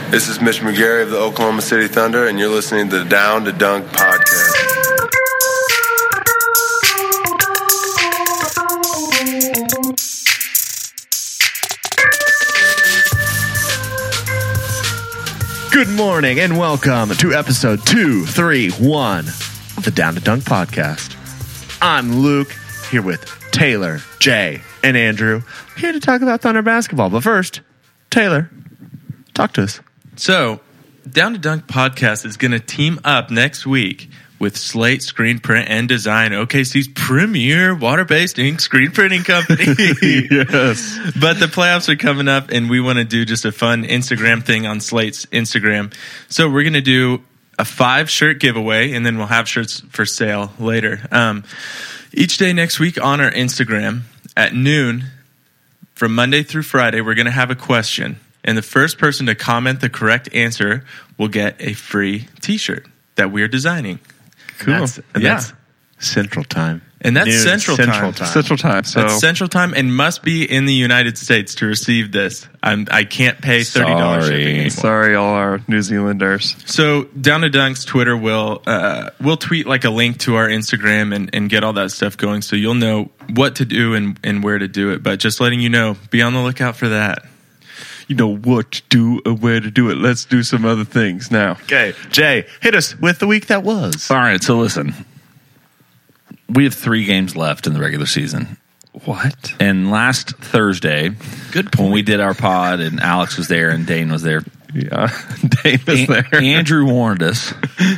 This is Mitch McGarry of the Oklahoma City Thunder, and you're listening to the Down to Dunk podcast. Good morning and welcome to episode 231 of the Down to Dunk podcast. I'm Luke, here with Taylor, Jay, and Andrew, here to talk about Thunder basketball. But first, Taylor, talk to us. So, Down to Dunk podcast is going to team up next week with Slate Screen Print and Design, OKC's premier water-based ink screen printing company. Yes. But the playoffs are coming up, and we want to do just a fun Instagram thing on Slate's Instagram. So we're going to do a 5-shirt giveaway, and then we'll have shirts for sale later. Each day next week on our Instagram at noon, from Monday through Friday, we're going to have a question. And the first person to comment the correct answer will get a free T-shirt that we're designing. Cool. That's Central Time. And that's Noon, Central Time. Central Time. So That's Central Time and must be in the United States to receive this. I can't pay $30 shipping anymore. Sorry, all our New Zealanders. So Down to Dunk's Twitter will tweet like a link to our Instagram and get all that stuff going, so you'll know what to do and where to do it. But just letting you know, be on the lookout for that. You know what to do and where to do it. Let's do some other things now. Okay, Jay, hit us with the week that was. All right, so listen. We have 3 games left in the regular season. What? And last Thursday, when we did our pod and Alex was there and Dane was there, Yeah, Dane was there. Andrew warned us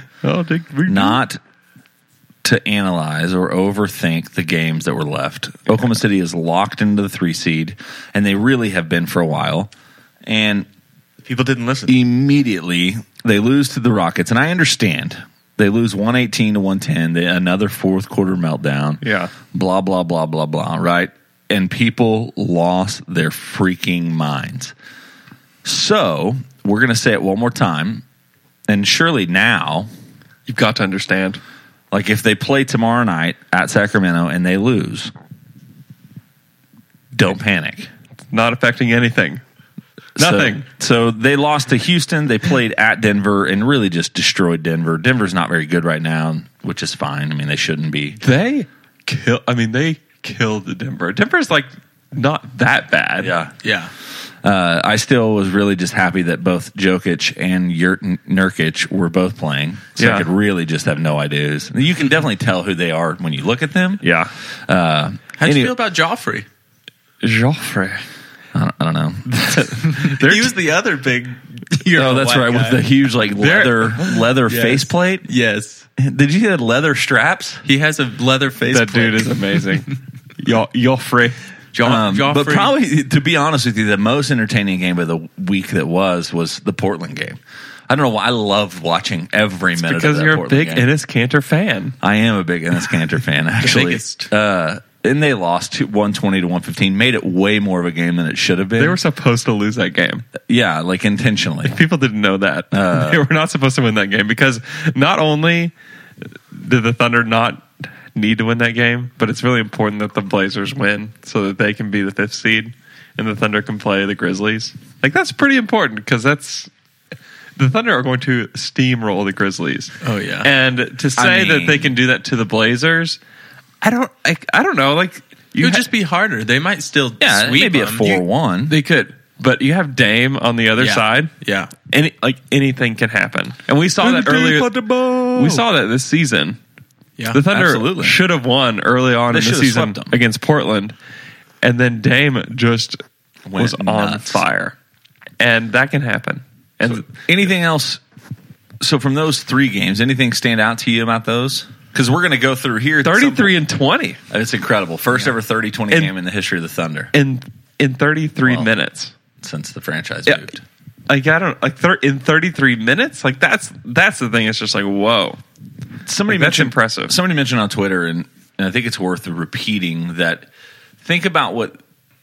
not to analyze or overthink the games that were left. Oklahoma City is locked into the 3 seed, and they really have been for a while. And People didn't listen. immediately they lose to the Rockets, and I understand. They lose 118 to 110, another fourth quarter meltdown. Yeah. Blah, blah, blah, blah, blah, right? And people lost their freaking minds. So we're going to say it one more time. And surely now, You've got to understand. like if they play tomorrow night at Sacramento and they lose, don't panic. Not affecting anything. Nothing. So they lost to Houston. They played at Denver and really just destroyed Denver. Denver's not very good right now, which is fine. I mean, they shouldn't be. They killed Denver. Denver's like not that bad. Yeah. I still was really just happy that both Jokic and Nurkic were both playing. So I could really just have no ideas. You can definitely tell who they are when you look at them. Yeah. How do you feel about Joffrey? Joffrey. I don't know. He was the other big Oh, that's right. guy. With the huge like leather Yes. faceplate. Yes. Did you see that leather straps? He has a leather face That dude is amazing. Joffrey. Joffrey. But probably, to be honest with you, the most entertaining game of the week that was the Portland game. I don't know why. I loved watching every minute of that Because you're a Portland big game. Enes Kanter fan. I am a big Enes Kanter fan, actually. biggest. And they lost 120 to 115, made it way more of a game than it should have been. They were supposed to lose that game. Yeah, like intentionally. People didn't know that. They were not supposed to win that game because not only did the Thunder not need to win that game, but it's really important that the Blazers win so that they can be the 5th seed and the Thunder can play the Grizzlies. Like, that's pretty important because the Thunder are going to steamroll the Grizzlies. Oh, yeah. And to say that they can do that to the Blazers, I don't know. Like, It would just be harder. They might still Yeah, sweep maybe a them. 4-1. They could. But you have Dame on the other side. Yeah. Anything can happen. And we saw that earlier. We saw that this season. Yeah. The Thunder absolutely. should have won early on They in the should have season swept them. against Portland. And then Dame just was on nuts. fire. And that can happen. And Anything else? So from those 3 games, anything stand out to you about those? Because we're going to go through here. 33 and 20 It's incredible. First ever 30-20 game in the history of the Thunder in 33 minutes. since the franchise Yeah. moved. Like, I don't like in 33 minutes. Like, that's the thing. It's just like, whoa. Somebody That's mentioned impressive. Somebody mentioned on Twitter, and I think it's worth repeating that. Think about what.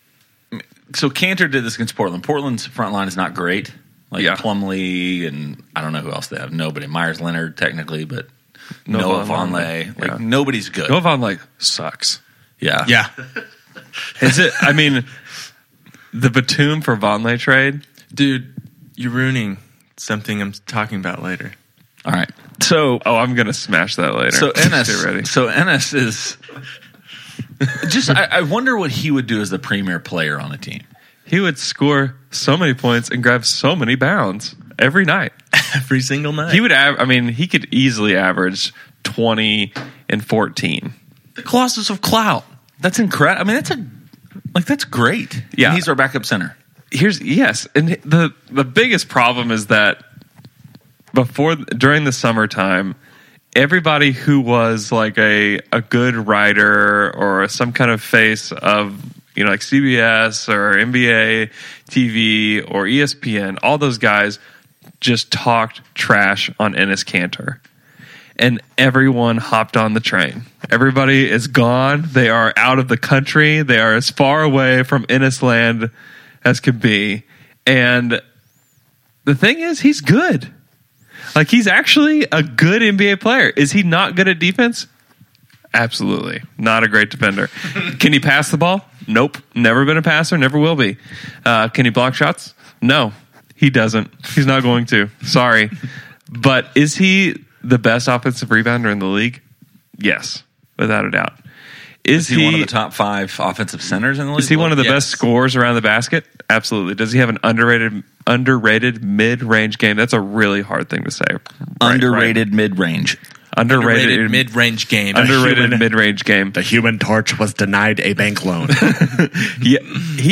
So Kanter did this against Portland. Portland's front line is not great. Like Plumlee and I don't know who else they have. Nobody. Myers Leonard technically, but Noah Vonleh. Like nobody's good. Noah Vonleh sucks. Yeah. Yeah. Is it? I mean, the Batum for Vonleh trade, Dude, you're ruining something I'm talking about later. All right. So, I'm going to smash that later. So Ennis, Get ready. So Ennis is just. I wonder what he would do as the premier player on a team. He would score so many points and grab so many bounds every night. Every single night. He would. He could easily average 20 and 14. The Colossus of Clout. That's incredible. I mean, that's great. Yeah. And he's our backup center. And the biggest problem is that during the summertime, everybody who was like a good writer or some kind of face of, like CBS or NBA TV or ESPN, all those guys just talked trash on Enes Kanter. And everyone hopped on the train. Everybody is gone. They are out of the country. They are as far away from Ennis land as could be. And the thing is, he's good. Like, he's actually a good NBA player. Is he not good at defense? Absolutely. Not a great defender. Can he pass the ball? Nope. Never been a passer. Never will be. Can he block shots? No, he doesn't. He's not going to. Sorry. But is he the best offensive rebounder in the league? Yes, without a doubt. Is he one of the top 5 offensive centers in the league? Is he one of the best scorers around the basket? Absolutely. Does he have an underrated mid-range game? That's a really hard thing to say. Underrated mid-range. Underrated mid-range game. Underrated mid-range game. The Human Torch was denied a bank loan. Yeah,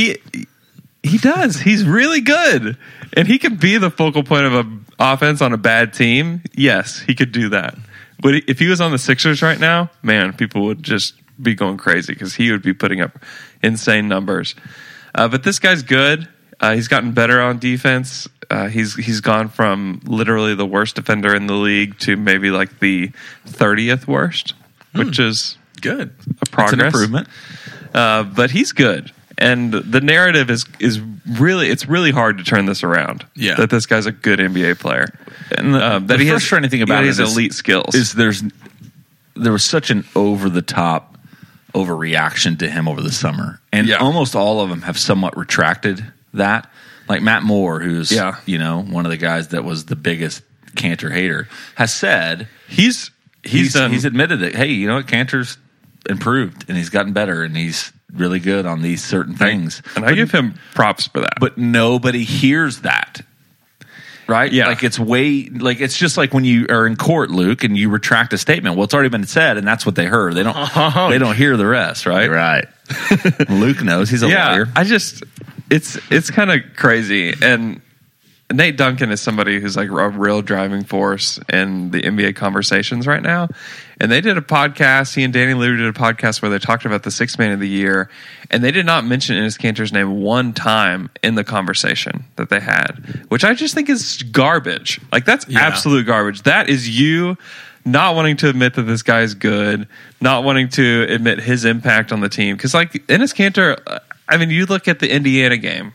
he does. He's really good. And he can be the focal point of an offense on a bad team. Yes, he could do that. But if he was on the Sixers right now, man, people would just be going crazy because he would be putting up insane numbers. But this guy's good. He's gotten better on defense. He's gone from literally the worst defender in the league to maybe like the 30th worst, which is good. A progress. That's an improvement. But he's good. And the narrative is really, it's really hard to turn this around. Yeah. That this guy's a good NBA player. And that he has frustrating thing about his it is elite skills. There was such an over-the-top overreaction to him over the summer. And almost all of them have somewhat retracted that. Like Matt Moore, who's one of the guys that was the biggest Kanter hater, has said he's admitted that, hey, you know what, Kanter's improved and he's gotten better and he's really good on these certain things. And I give him props for that. But nobody hears that. Right? Yeah. Like it's just like when you are in court, Luke, and you retract a statement. Well, it's already been said, and that's what they heard. They don't hear the rest, right? Right. Luke knows. He's a lawyer. It's kind of crazy. And Nate Duncan is somebody who's like a real driving force in the NBA conversations right now. And they did a podcast. He and Danny Leary did a podcast where they talked about the Sixth Man of the Year. And they did not mention Enes Kanter's name one time in the conversation that they had, which I just think is garbage. Like, that's absolute garbage. That is you not wanting to admit that this guy is good, not wanting to admit his impact on the team. Because, like, Enes Kanter, I mean, you look at the Indiana game.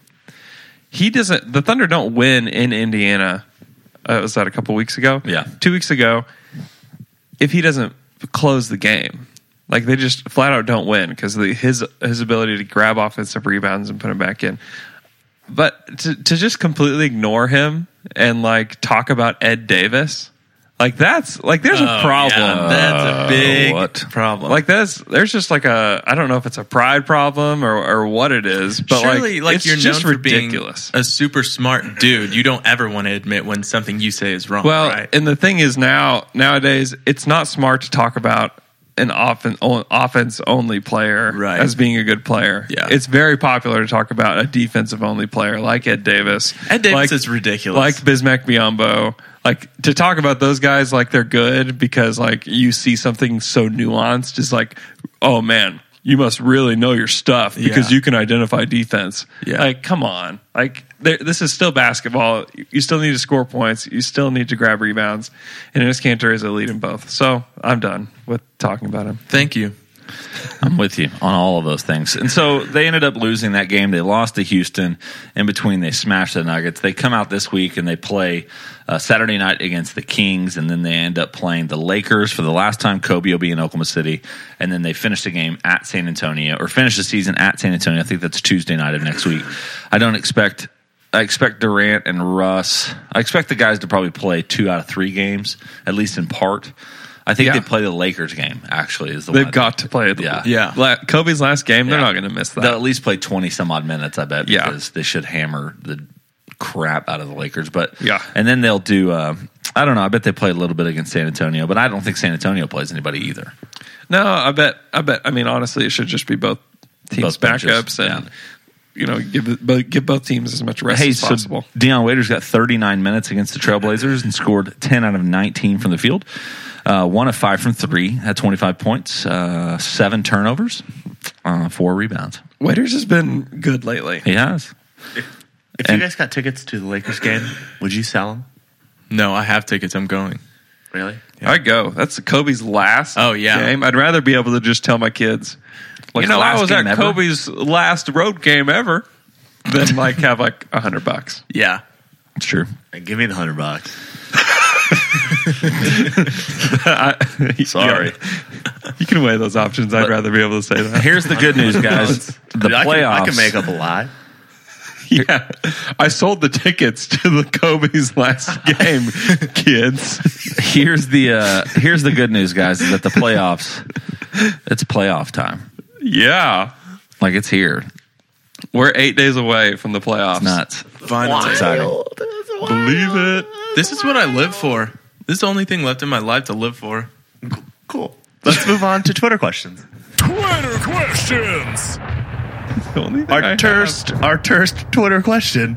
The Thunder don't win in Indiana. Was that a couple weeks ago? Yeah. 2 weeks ago. If he doesn't close the game, like, they just flat out don't win because his ability to grab offensive rebounds and put them back in. But to just completely ignore him and like talk about Ed Davis, like there's a problem. Yeah, that's a big problem. Like there's just like I don't know if it's a pride problem or what it is, but surely, like it's you're just known for ridiculous. Being a super smart dude. You don't ever want to admit when something you say is wrong. Well, right? and the thing is nowadays it's not smart to talk about an offense only player as being a good player. Yeah. It's very popular to talk about a defensive only player like Ed Davis. Ed Davis is ridiculous. Like Bismack Biyombo. Like, to talk about those guys like they're good because like you see something so nuanced is like, oh man, you must really know your stuff because you can identify defense. Yeah. Like, come on. Like, this is still basketball. You still need to score points. You still need to grab rebounds. And Enes Kanter is elite in both. So I'm done with talking about him. Thank you. I'm with you on all of those things. And so they ended up losing that game. They lost to Houston. In between, they smashed the Nuggets. They come out this week and they play Saturday night against the Kings, and then they end up playing the Lakers for the last time Kobe will be in Oklahoma City. And then they finish the game at San Antonio, or finish the season at San Antonio. I think that's Tuesday night of next week. I don't expect I expect Durant and Russ. I expect the guys to probably play 2 out of 3 games, at least in part. I think they play the Lakers game, actually. They've got to play it. Yeah. Kobe's last game, they're not going to miss that. They'll at least play 20-some-odd minutes, I bet, because they should hammer the crap out of the Lakers. But and then they'll do, I don't know, I bet they play a little bit against San Antonio, but I don't think San Antonio plays anybody either. No, I bet. I mean, honestly, it should just be both teams' backups and give both teams as much rest as possible. So Deion Waiters got 39 minutes against the Trailblazers and scored 10 out of 19 from the field. 1 of 5 from 3, had 25 points, 7 turnovers, 4 rebounds. Waiters has been good lately. He has. If you guys got tickets to the Lakers game, would you sell them? No, I have tickets. I'm going. Really? Yeah. I'd go. That's Kobe's last game. I'd rather be able to just tell my kids, I was at Kobe's last road game ever, than have $100. Yeah, it's true. Give me the $100. Sorry. You can weigh those options. I'd rather be able to say that. Here's the good news, guys. The playoffs. I can make up a lie. Yeah, I sold the tickets to the Kobe's last game, kids. Here's the good news, guys, is that the playoffs, it's playoff time. Yeah. It's here. We're 8 days away from the playoffs. It's nuts. Finally. It's exciting. Believe it. This is what I live for. This is the only thing left in my life to live for. Cool. Let's move on to Twitter questions. Twitter questions. Our terst Twitter question.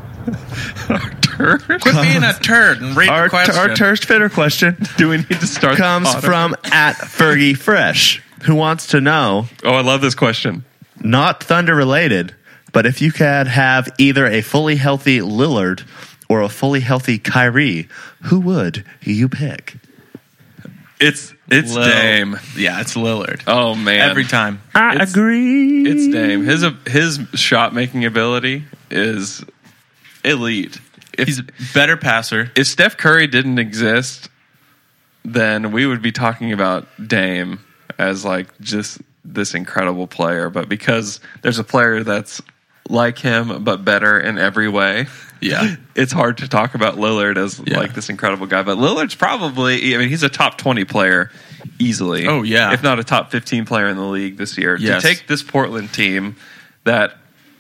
Quit being a turd and read the question. Our terst Twitter question. Do we need to start? Comes from @FergieFresh, who wants to know. Oh, I love this question. Not Thunder related, but if you could have either a fully healthy Lillard or a fully healthy Kyrie, who would you pick? It's Dame. Yeah, it's Lillard. Oh man, every time. I agree. It's Dame. His shot making ability is elite. He's a better passer. If Steph Curry didn't exist, then we would be talking about Dame as just this incredible player. But because there's a player that's like him but better in every way, it's hard to talk about Lillard as this incredible guy. But Lillard's probably, he's a top 20 player easily. Oh yeah, if not a top 15 player in the league this year. Yes. To take this Portland team that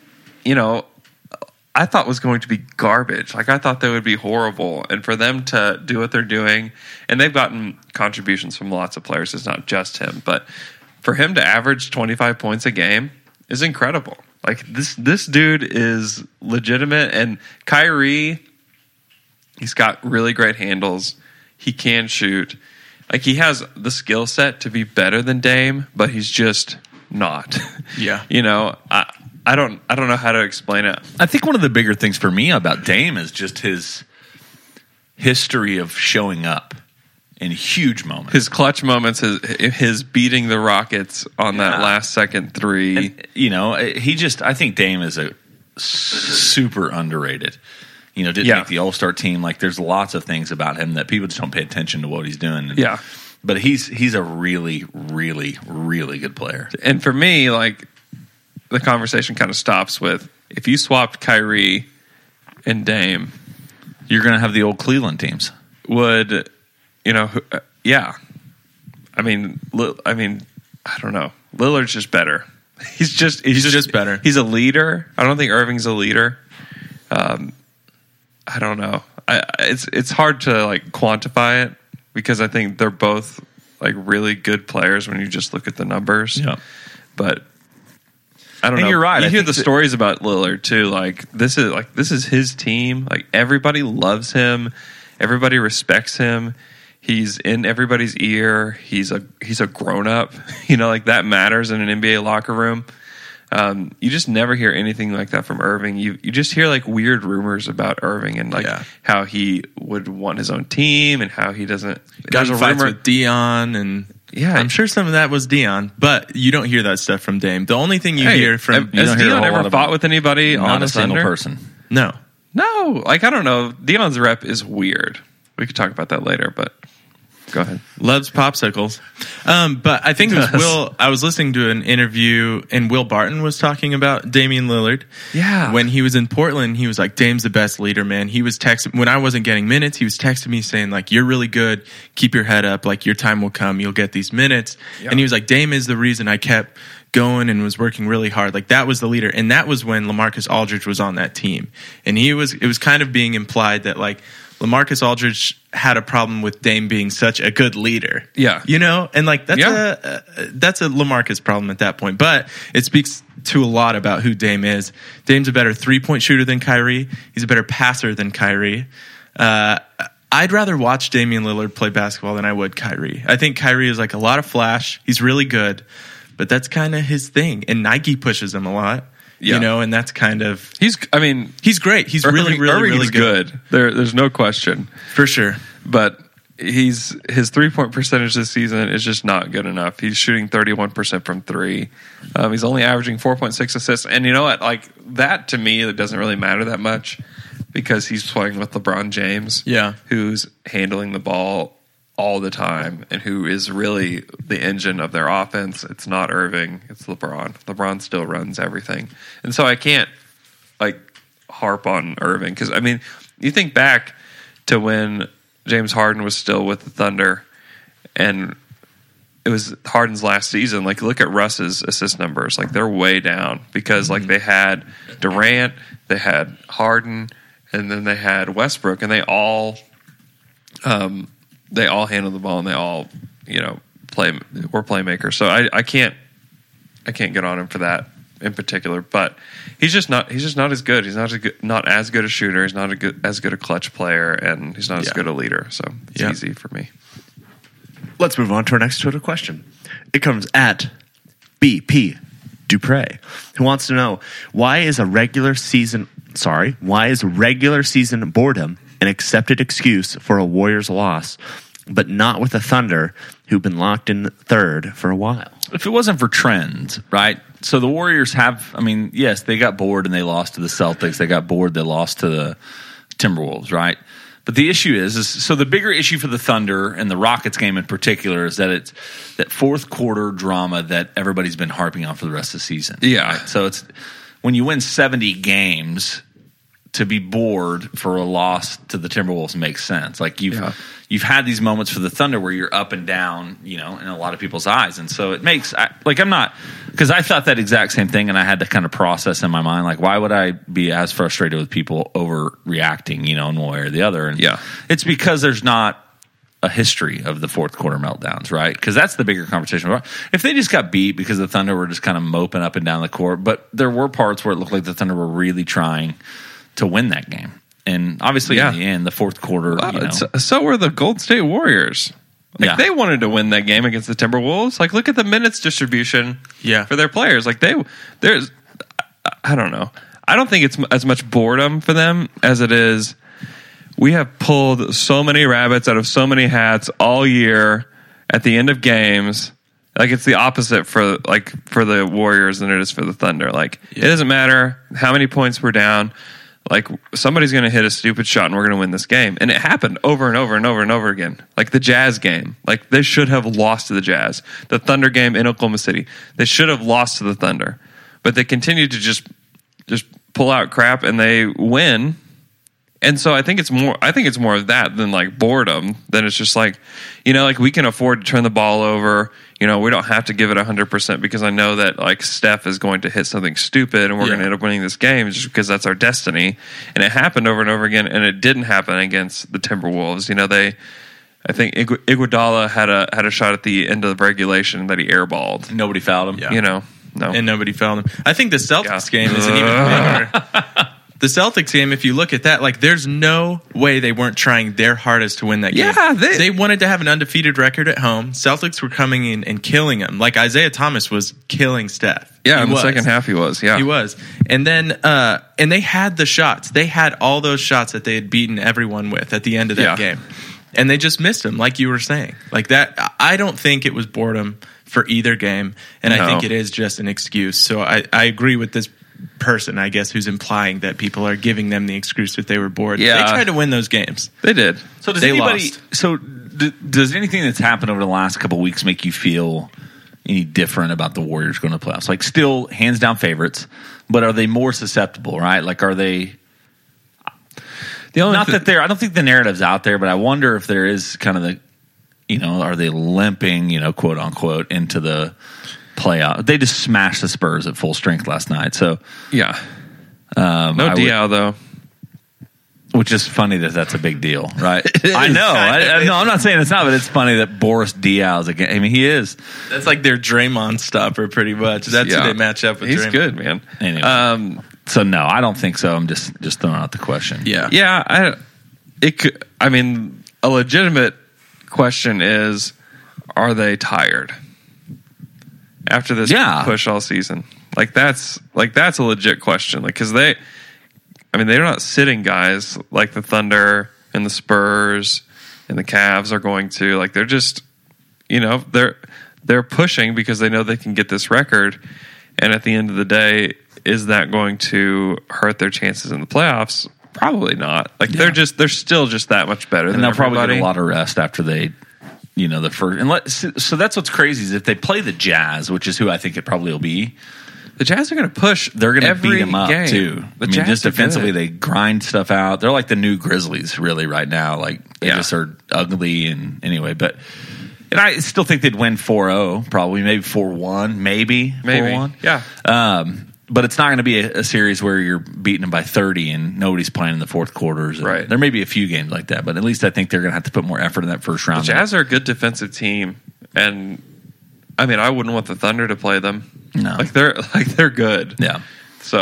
I thought was going to be garbage. I thought they would be horrible. And for them to do what they're doing, and they've gotten contributions from lots of players, it's not just him, but for him to average 25 points a game is incredible. This dude is legitimate. And Kyrie, he's got really great handles. He can shoot. He has the skill set to be better than Dame, but he's just not. Yeah. I don't know how to explain it. I think one of the bigger things for me about Dame is just his history of showing up in huge moments. His clutch moments, his beating the Rockets on that last second 3. And, I think Dame is a super underrated. Didn't make the All-Star team. There's lots of things about him that people just don't pay attention to what he's doing. But he's a really, really, really good player. And for me, the conversation kind of stops with, if you swapped Kyrie and Dame, you're going to have the old Cleveland teams. Would, yeah. I don't know. Lillard's just better. He's just better. He's a leader. I don't think Irving's a leader. I don't know. It's hard to quantify it because I think they're both really good players when you just look at the numbers. Yeah. But I don't know. You're right. You hear the stories about Lillard too. This is his team. Everybody loves him. Everybody respects him. He's in everybody's ear. He's a grown up. That matters in an NBA locker room. You just never hear anything like that from Irving. You just hear weird rumors about Irving and how he would want his own team and how he doesn't. Got in fights with Dion and. Yeah, I'm sure some of that was Dion, but you don't hear that stuff from Dame. The only thing you hear from has Dion ever fought with anybody on a single person? No. I don't know. Dion's rep is weird. We could talk about that later, but Go ahead. Loves popsicles. But I think it was Will. I was listening to an interview, and Will Barton was talking about Damian Lillard. Yeah. When he was in Portland, he was like, Dame's the best leader, man. He was texting, when I wasn't getting minutes, he was texting me saying, like, you're really good. Keep your head up. Like, your time will come. You'll get these minutes. Yeah. And he was like, Dame is the reason I kept going and was working really hard. Like, that was the leader. And that was when LaMarcus Aldridge was on that team. And it was kind of being implied that, like, LaMarcus Aldridge had a problem with Dame being such a good leader. Yeah. You know? And, like, that's a LaMarcus problem at that point. But it speaks to a lot about who Dame is. Dame's a better three-point shooter than Kyrie. He's a better passer than Kyrie. I'd rather watch Damian Lillard play basketball than I would Kyrie. I think Kyrie is, like, a lot of flash. He's really good. But that's kind of his thing. And Nike pushes him a lot. Yeah. You know, and that's kind of... He's great. He's really good. There's no question. For sure. But his 3-point percentage this season is just not good enough. He's shooting 31% from three. He's only averaging 4.6 assists. And you know what? Like, that to me, it doesn't really matter that much because he's playing with LeBron James. Yeah. Who's handling the ball all the time and who is really the engine of their offense. It's not Irving, it's LeBron. LeBron still runs everything. And so I can't like harp on Irving because I mean, you think back to when James Harden was still with the Thunder and it was Harden's last season. Like, look at Russ's assist numbers. Like, they're way down because like they had Durant, they had Harden, and then they had Westbrook, and they all handle the ball and they all, you know, were playmakers. So I can't get on him for that in particular. But he's just not as good. He's not as good a shooter. He's not as good a clutch player, and he's not as good a leader. So it's easy for me. Let's move on to our next Twitter question. It comes at BP Dupre, who wants to know why is regular season boredom an accepted excuse for a Warriors loss, but not with the Thunder, who've been locked in third for a while. If it wasn't for trends, right? So the Warriors yes, they got bored and they lost to the Celtics. They got bored, they lost to the Timberwolves, right? But the issue is so the bigger issue for the Thunder and the Rockets game in particular is that it's that fourth quarter drama that everybody's been harping on for the rest of the season. Yeah. Right? So it's when you win 70 games, to be bored for a loss to the Timberwolves makes sense. Like you've had these moments for the Thunder where you're up and down, you know, in a lot of people's eyes, and so it makes because I thought that exact same thing, and I had to kind of process in my mind, like, why would I be as frustrated with people overreacting, you know, in one way or the other? And it's because there's not a history of the fourth quarter meltdowns, right? Because that's the bigger conversation. If they just got beat because the Thunder were just kind of moping up and down the court, but there were parts where it looked like the Thunder were really trying to win that game. And obviously in the end, the fourth quarter, so were the Golden State Warriors. Like they wanted to win that game against the Timberwolves. Like, look at the minutes distribution for their players. Like there's I don't know. I don't think it's as much boredom for them as it is we have pulled so many rabbits out of so many hats all year at the end of games. Like, it's the opposite for the Warriors than it is for the Thunder. Like, it doesn't matter how many points we're down. Like, somebody's going to hit a stupid shot and we're going to win this game. And it happened over and over and over and over again. Like the Jazz game. Like, they should have lost to the Jazz. The Thunder game in Oklahoma City. They should have lost to the Thunder. But they continued to just pull out crap and they win. And so I think it's more of that than like boredom. Then it's just like, you know, like we can afford to turn the ball over. You know, we don't have to give it 100% because I know that like Steph is going to hit something stupid and we're going to end up winning this game just because that's our destiny. And it happened over and over again, and it didn't happen against the Timberwolves. You know, I think Iguodala had a shot at the end of the regulation that he airballed. Nobody fouled him. Yeah. You know, no, and nobody fouled him. I think the Celtics game isn't even bigger. The Celtics game, if you look at that, like, there's no way they weren't trying their hardest to win that game. Yeah, they wanted to have an undefeated record at home. Celtics were coming in and killing them. Like, Isaiah Thomas was killing Steph. Yeah, in the second half he was. Yeah, he was. And then, and they had the shots. They had all those shots that they had beaten everyone with at the end of that game, and they just missed them, like you were saying. Like that, I don't think it was boredom for either game, and I think it is just an excuse. So I agree with this person, I guess, who's implying that people are giving them the excuse that they were bored. Yeah. They tried to win those games. They did. So does they anybody? lost. So does anything that's happened over the last couple of weeks make you feel any different about the Warriors going to the playoffs? Like, still hands down favorites, but are they more susceptible? Right? Like, are they? I don't think the narrative's out there, but I wonder if there is kind of the, are they limping, quote unquote, into the playoff? They just smashed the Spurs at full strength last night. So yeah, no Diaw though. Which is funny that's a big deal, right? I know. I'm not saying it's not, but it's funny that Boris Diaw is again. I mean, he is. That's like their Draymond stopper, pretty much. That's who they match up with. He's Draymond. Good, man. Anyway, so no, I don't think so. I'm just throwing out the question. Yeah. A legitimate question is, are they tired after this push all season? That's a legit question. Because they're not sitting guys like the Thunder and the Spurs and the Cavs are going to. Like, they're just, they're pushing because they know they can get this record. And at the end of the day, is that going to hurt their chances in the playoffs? Probably not. They're still just that much better. And they'll probably get a lot of rest after they, the first. So that's what's crazy is if they play the Jazz, which is who I think it probably will be. The Jazz are going to push. They're going to beat them up game. too. Just defensively, they grind stuff out. They're like the new Grizzlies, really, right now. They just are ugly and anyway. But I still think they'd win 4-0, probably maybe 4-1, maybe 4-1. Yeah. But it's not going to be a series where you're beating them by 30 and nobody's playing in the fourth quarters. Right. There may be a few games like that, but at least I think they're going to have to put more effort in that first round. The Jazz are a good defensive team, and I wouldn't want the Thunder to play them. No, they're good. Yeah. So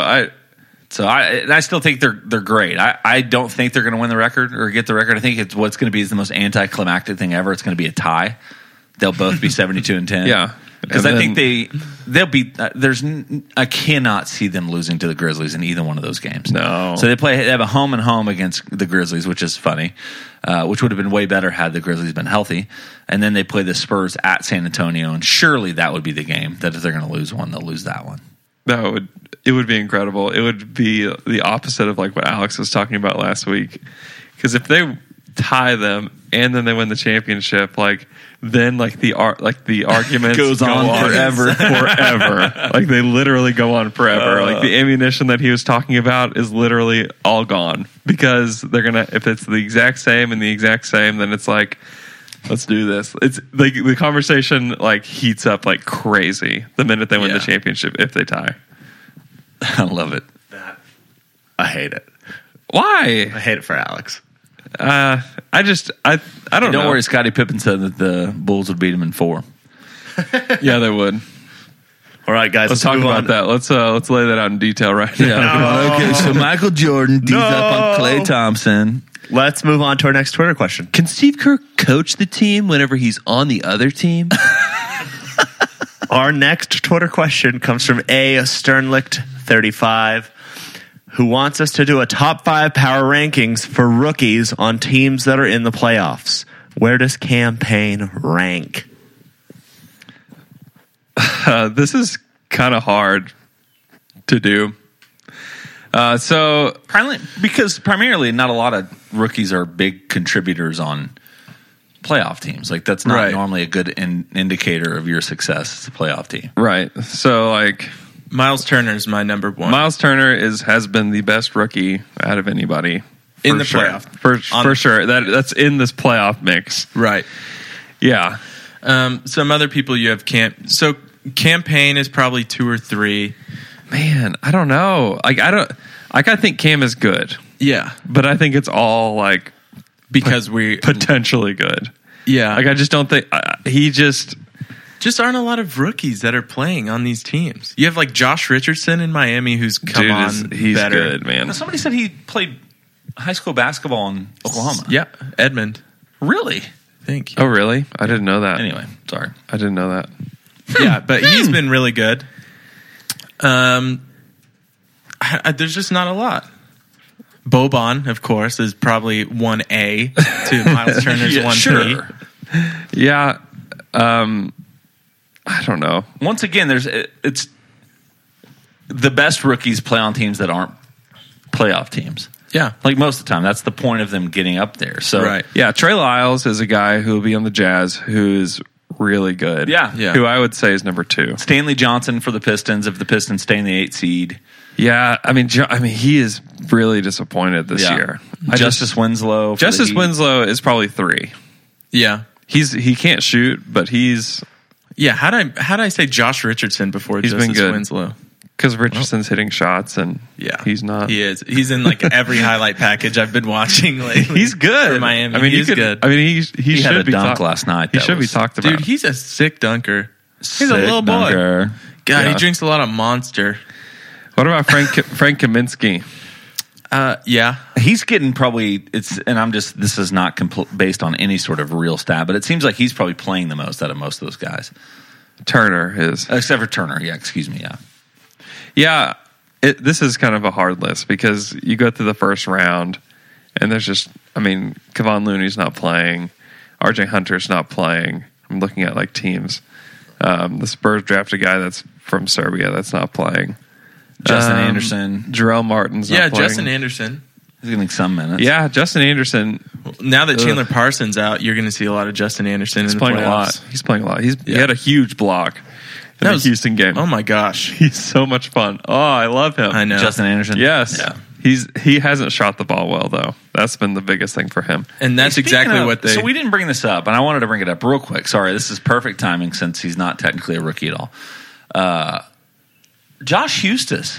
I still think they're great. I don't think they're going to win the record or get the record. I think what's going to be is the most anticlimactic thing ever. It's going to be a tie. They'll both be 72-10. Yeah. Because I think they'll be. I cannot see them losing to the Grizzlies in either one of those games. No. So they have a home and home against the Grizzlies, which is funny, which would have been way better had the Grizzlies been healthy. And then they play the Spurs at San Antonio, and surely that would be the game that if they're going to lose one, they'll lose that one. It would be incredible. It would be the opposite of what Alex was talking about last week. Because if they tie them and then they win the championship, then the arguments goes on forever. They literally go on forever. The ammunition that he was talking about is literally all gone because they're gonna. If it's the exact same and the exact same, then it's let's do this. It's the conversation heats up like crazy the minute they win the championship if they tie. I love it. I hate it. Why? I hate it for Alex. I don't know. Don't worry, Scottie Pippen said that the Bulls would beat him in 4. Yeah, they would. All right, guys, let's talk about that. Let's lay that out in detail right now. No. Okay, so Michael Jordan D's up on Klay Thompson. Let's move on to our next Twitter question. Can Steve Kerr coach the team whenever he's on the other team? Our next Twitter question comes from A. Sternlicht35, who wants us to do a top 5 power rankings for rookies on teams that are in the playoffs. Where does Cam Payne rank? This is kind of hard to do. Because primarily not a lot of rookies are big contributors on playoff teams. That's not normally a good indicator of your success as a playoff team. Right. So Miles Turner is my number 1. Miles Turner has been the best rookie out of anybody in the playoff. For sure. That's in this playoff mix. Right. Yeah. Some other people you have Cam Payne is probably 2 or 3. Man, I don't know. I think Cam is good. Yeah. But I think it's all because we potentially good. Yeah. I just don't think he just aren't a lot of rookies that are playing on these teams. You have Josh Richardson in Miami who's he's better. Good, man. Somebody said he played high school basketball in Oklahoma. Yeah, Edmond. Really? Thank you. Oh, really? I didn't know that. Anyway, sorry. I didn't know that. Yeah, but he's been really good. There's just not a lot. Boban, of course, is probably 1A to Miles Turner's 1B. Sure. Yeah. I don't know. Once again, it's the best rookies play on teams that aren't playoff teams. Yeah. Like most of the time, that's the point of them getting up there. So Right. Yeah, Trey Lyles is a guy who will be on the Jazz who is really good. Yeah. Who I would say is number 2. Stanley Johnson for the Pistons, if the Pistons stay in the 8 seed. Yeah, I mean, he is really disappointed this year. Justice Winslow. Justice Winslow is probably 3. Yeah. He can't shoot, but he's Yeah. How'd I say Josh Richardson before He's Justice been good. Winslow? because Richardson's hitting shots and he's not. He is. He's in like every highlight package I've been watching lately. He's good for Miami. I mean, he's good. I mean, he had should a be dunk talked- last night. He that should be was- talked about. Dude, he's a sick dunker. He's Sick a little boy. dunker. God, Yeah. he drinks a lot of Monster. What about Frank Kaminsky? Yeah. He's getting probably this is not based on any sort of real stat, but it seems like he's probably playing the most out of most of those guys, Turner is. except for Turner. Yeah, excuse me. Yeah, Yeah, this is kind of a hard list because you go through the first round and there's just, I mean, Kevon Looney's not playing. RJ Hunter's not playing. I'm looking at like teams. The Spurs drafted a guy that's from Serbia that's not playing. Justin Anderson. Jarrell Martin's not Yeah, playing. Justin Anderson. He's getting some minutes. Yeah, Justin Anderson. Now that Chandler Parsons out, you're going to see a lot of Justin Anderson He's in the playing playoffs. a lot. He's playing a lot. He had a huge block in the Houston game. Oh my gosh. He's so much fun. Oh, I love him. I know. Justin Anderson. Yes. Yeah. He hasn't shot the ball well though. That's been the biggest thing for him. And that's Speaking exactly of- what they. So we didn't bring this up, and I wanted to bring it up real quick. Sorry, this is perfect timing since he's not technically a rookie at all. Josh Hustis.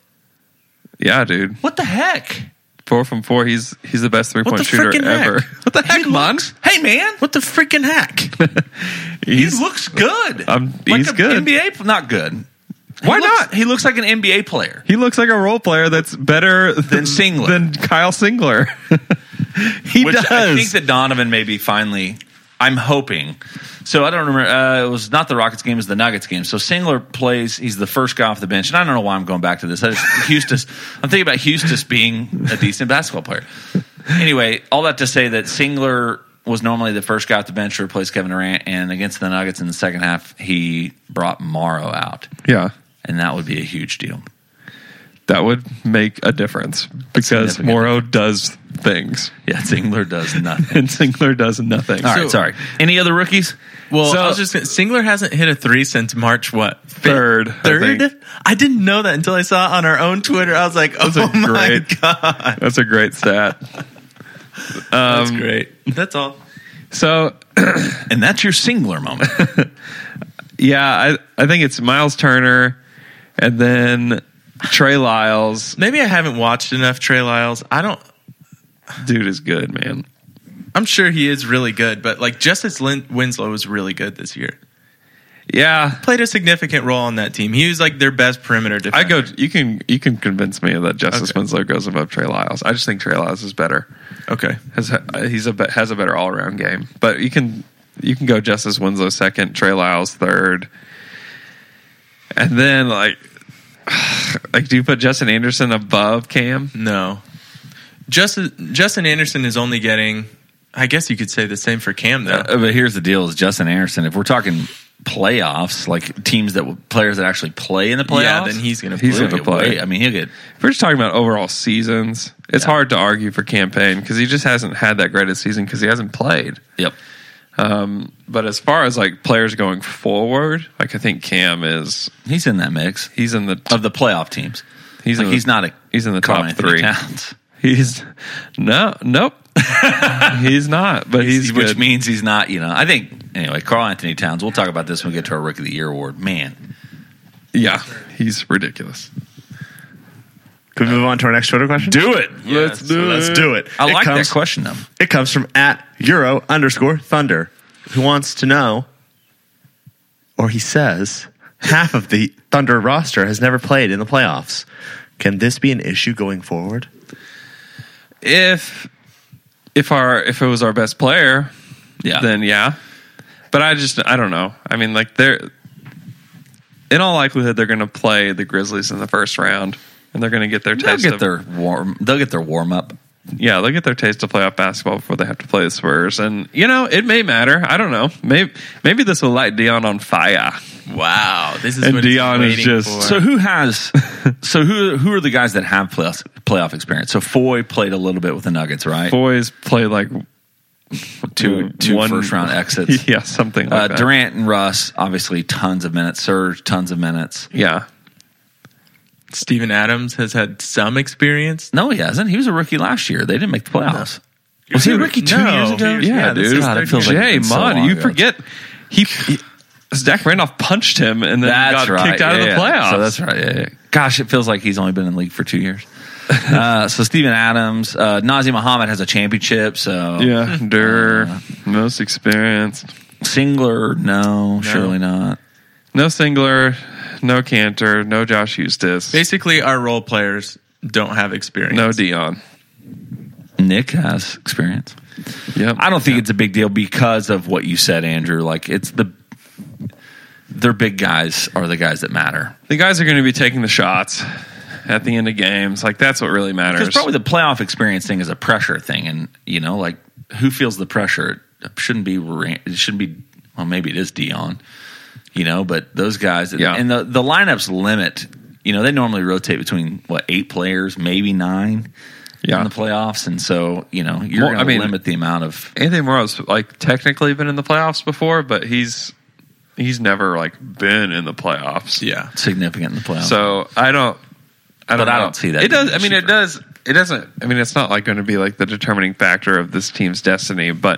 Yeah, dude. What the heck? 4 from 4. He's the best 3-point the shooter frickin' ever. heck? What the heck, man? Hey, man. What the freaking heck? He looks good. He's a good. NBA, not good. Why not? He looks like an NBA player. He looks like a role player that's better than Singler. Than Kyle Singler. He Which does. I think that Donovan maybe finally, I'm hoping. So I don't remember. It was not the Rockets game, it was the Nuggets game. So Singler plays, he's the first guy off the bench. And I don't know why I'm going back to this. I'm thinking about Hustis being a decent basketball player. Anyway, all that to say that Singler was normally the first guy off the bench to replace Kevin Durant. And against the Nuggets in the second half, he brought Morrow out. Yeah. And that would be a huge deal. That would make a difference because Significant. Morrow does things Yeah, Singler does nothing. and Singler does nothing. All right, sorry. Any other rookies? Well, So- I was just gonna, Singler hasn't hit a 3 since March, what? Third, I Third? think. I didn't know that until I saw it on our own Twitter. I was like, oh my God. That's a great stat. That's great. That's all. So, And that's your Singler moment. yeah, I think it's Miles Turner and then Trey Lyles. Maybe I haven't watched enough Trey Lyles. Dude is good, man. I'm sure he is really good, but like Justice Winslow was really good this year. Yeah, Played a significant role on that team. He was like their best perimeter defender. you can convince me that Justice Okay. Winslow goes above Trey Lyles. I just think Trey Lyles is better. Okay. Has a better all around game. But you can go Justice Winslow second, Trey Lyles third, and then like do you put Justin Anderson above Cam? No. Justin Anderson is only getting, I guess you could say the same for Cam though. But here's the deal: is Justin Anderson. If we're talking playoffs, like players that actually play in the playoffs, Yeah, then he's going to He's play. gonna play. I mean, he'll get. If we're just talking about overall seasons, it's hard to argue for campaign because he just hasn't had that great a season because he hasn't played. Yep. But as far as like players going forward, like I think Cam is He's in that mix he's in the of the playoff teams. he's Like, in he's not a he's in the Karl top Anthony 3. Towns. He's nope. He's not, but he's which good. means he's not. I think anyway. Karl Anthony Towns. We'll talk about this when we get to our Rookie of the Year award. Man, Yeah, he's ridiculous. Can we move on to our next Twitter question? do it. Let's do it. I It like comes- that question though. It comes from @Euro_Thunder, who wants to know, or he says, half of the Thunder roster has never played in the playoffs. Can this be an issue going forward? If it was our best player, then yeah. But I don't know. I mean, like in all likelihood they're going to play the Grizzlies in the first round, and they're going to get their They'll taste. get their warm up. They'll get their taste of playoff basketball before they have to play the Spurs, and it may matter. I don't know. Maybe this will light Dion on fire. Wow. This is And what he's Dion is waiting just- for. So who are the guys that have playoff playoff experience. So Foy played a little bit with the Nuggets, right? Boys played like Two one first-round exits. Yeah, something like that. Durant and Russ, obviously, tons of minutes. Serge, tons of minutes. Yeah. Steven Adams has had some experience. No, he hasn't. He was a rookie last year. They didn't make the playoffs. Was he a rookie 2 years ago? Yeah, dude. God, it feels like Jay, it's been so Mod, long you ago. forget he Zach Randolph punched him and then That's got right. kicked out of the playoffs. So that's right. Yeah. Gosh, it feels like he's only been in the league for 2 years. So Steven Adams, Nazir Muhammad has a championship. So Yeah, most experienced. Singler, no, surely not. No Singler, no Cantor, no Josh Eustace, Basically, our role players don't have experience. no Dion. Nick has experience. Yep. I don't think it's a big deal because of what you said, Andrew. Like their big guys are the guys that matter. The guys are going to be taking the shots at the end of games. Like that's what really matters. Because probably the playoff experience thing is a pressure thing, and like who feels the pressure? It shouldn't be. Well, maybe it is Dion. But those guys, Yeah. and the lineups limit. They normally rotate between 8 players, maybe 9. Yeah. In the playoffs, and so you're going to limit the amount of. Anthony Morrow's technically been in the playoffs before, but he's never been in the playoffs. Yeah. Significant in the playoffs. So I don't see that. It does. I mean, it does. It doesn't. I mean, it's not going to be the determining factor of this team's destiny. But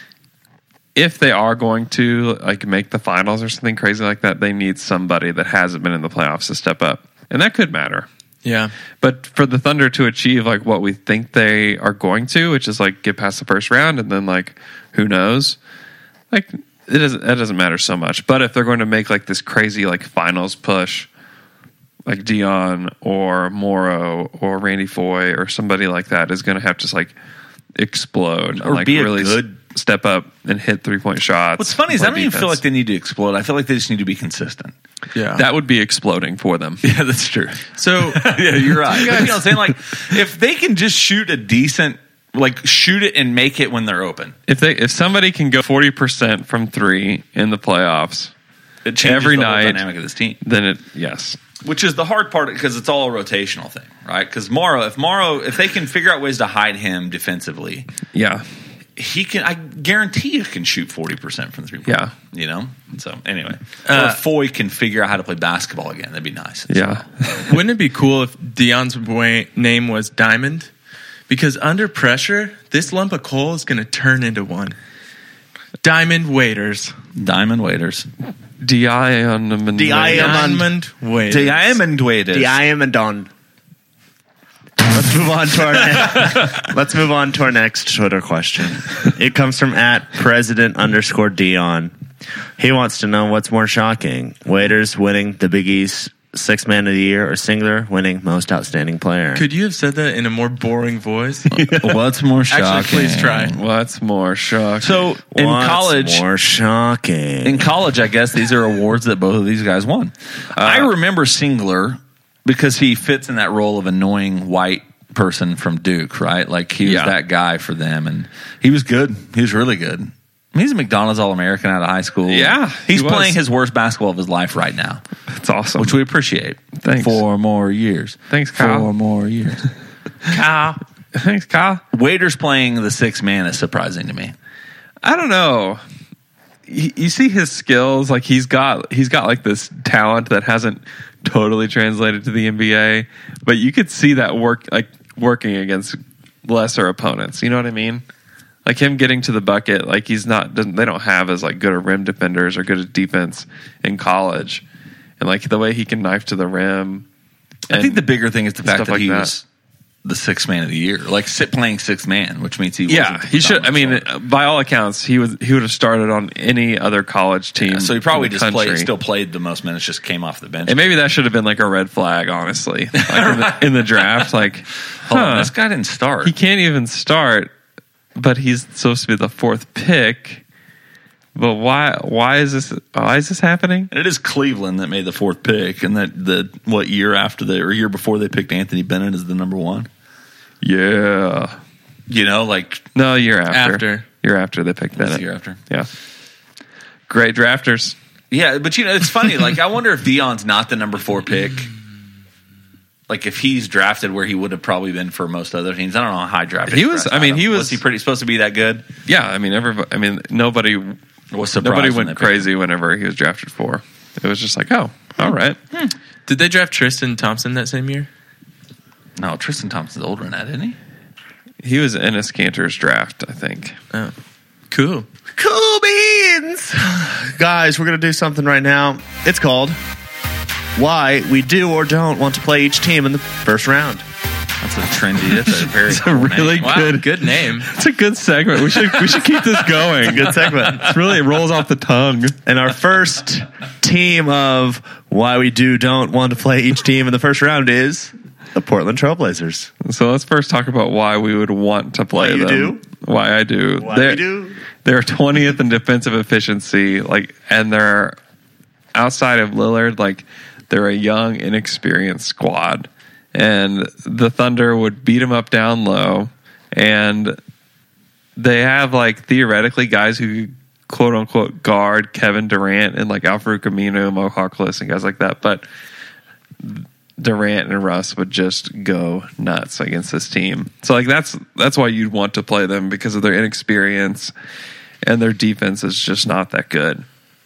if they are going to make the finals or something crazy like that, they need somebody that hasn't been in the playoffs to step up, and that could matter. Yeah. But for the Thunder to achieve what we think they are going to, which is get past the first round, and then who knows, that doesn't matter so much. But if they're going to make this crazy finals push, like Dion or Morrow or Randy Foy or somebody like that is going to have to explode Or and be a really good- step up and hit 3-point shots. What's funny is play I don't even feel defense. like they need to explode. I feel like they just need to be consistent. Yeah. That would be exploding for them. Yeah, that's true. So Yeah, you're right. You know what I'm saying? If they can just shoot a decent, shoot it and make it when they're open, If somebody can go 40% from 3 in the playoffs it changes every the whole night, dynamic of this team. then yes. Which is the hard part because it's all a rotational thing, right? Because if they can figure out ways to hide him defensively, Yeah. he can. I guarantee you can shoot 40% from 3 point. Yeah. So anyway, or if Foy can figure out how to play basketball again, that'd be nice. Yeah. wouldn't it be cool if Dion's name was Diamond? Because under pressure, this lump of coal is going to turn into one. Diamond Waiters. Diamond waiters. Diamond Waiters. Diamond waiters. Diamond. Let's move on to our let's move on to our next Twitter question. It comes from @president_Dion. He wants to know what's more shocking: Waiters winning the Big East Sixth Man of the Year, or Singler winning Most Outstanding Player. Could you have said that in a more boring voice? What's more shocking? Actually, please try. What's more shocking? So in What's college, more shocking? in college, I guess these are awards that both of these guys won. I remember Singler because he fits in that role of annoying white person from Duke, right? He was that guy for them, and he was good. He was really good. He's a McDonald's All-American out of high school. Yeah, he's he was. playing his worst basketball of his life right now, That's awesome. which we appreciate. Thanks. 4 more years. Thanks, Kyle. 4 more years. Thanks, Kyle. Waiters playing the sixth man is surprising to me. I don't know. You see his skills, he's got this talent that hasn't totally translated to the NBA, but you could see that working against lesser opponents. You know what I mean? Him getting to the bucket, they don't have as good a rim defenders or good at defense in college, and the way he can knife to the rim. I think the bigger thing is the fact stuff that like he that. was the sixth man of the year, playing sixth man, which means he he should. I mean, by all accounts, he would have started on any other college team. so he probably in the just country. still played the most minutes, just came off the bench. And maybe that should have been a red flag, honestly, in the draft. Hold on, this guy didn't start. He can't even start, but he's supposed to be the 4th pick. But why is this happening? And it is Cleveland that made the 4th pick, and that year before they picked Anthony Bennett as the number 1. Yeah. No, year after. Year after they picked Bennett. The year after. Yeah. Great drafters. Yeah, but it's funny. I wonder if Dion's not the number 4 pick. like if he's drafted where he would have probably been for most other teams. I don't know how high drafted He was. I mean, was he pretty supposed to be that good? Yeah, I mean, nobody Was surprised nobody when went they picked crazy whenever he was drafted for. It was just like, oh, all right. Did they draft Tristan Thompson that same year? No, Tristan Thompson's older than that, isn't he? He was Ennis Cantor's draft, I think. Oh, cool. Cool beans! Guys, we're going to do something right now. It's called Why We Do or Don't Want to Play Each Team in the First Round. That's a trendy. That's a very It's a cool really name. Wow, good name. It's a good segment. We should keep this going. Good segment. It really rolls off the tongue. And our first team of Why We Don't Want to Play Each Team in the First Round is the Portland Trailblazers. So let's first talk about why we would want to play Why you them. do? Why I do. Why we do? They're 20th in defensive efficiency, and they're outside of Lillard, they're a young, inexperienced squad. And the Thunder would beat them up down low, and they have theoretically guys who quote unquote guard Kevin Durant and Al-Farouq Aminu, Mo Harkless, and guys like that. But Durant and Russ would just go nuts against this team. So that's why you'd want to play them, because of their inexperience, and their defense is just not that good.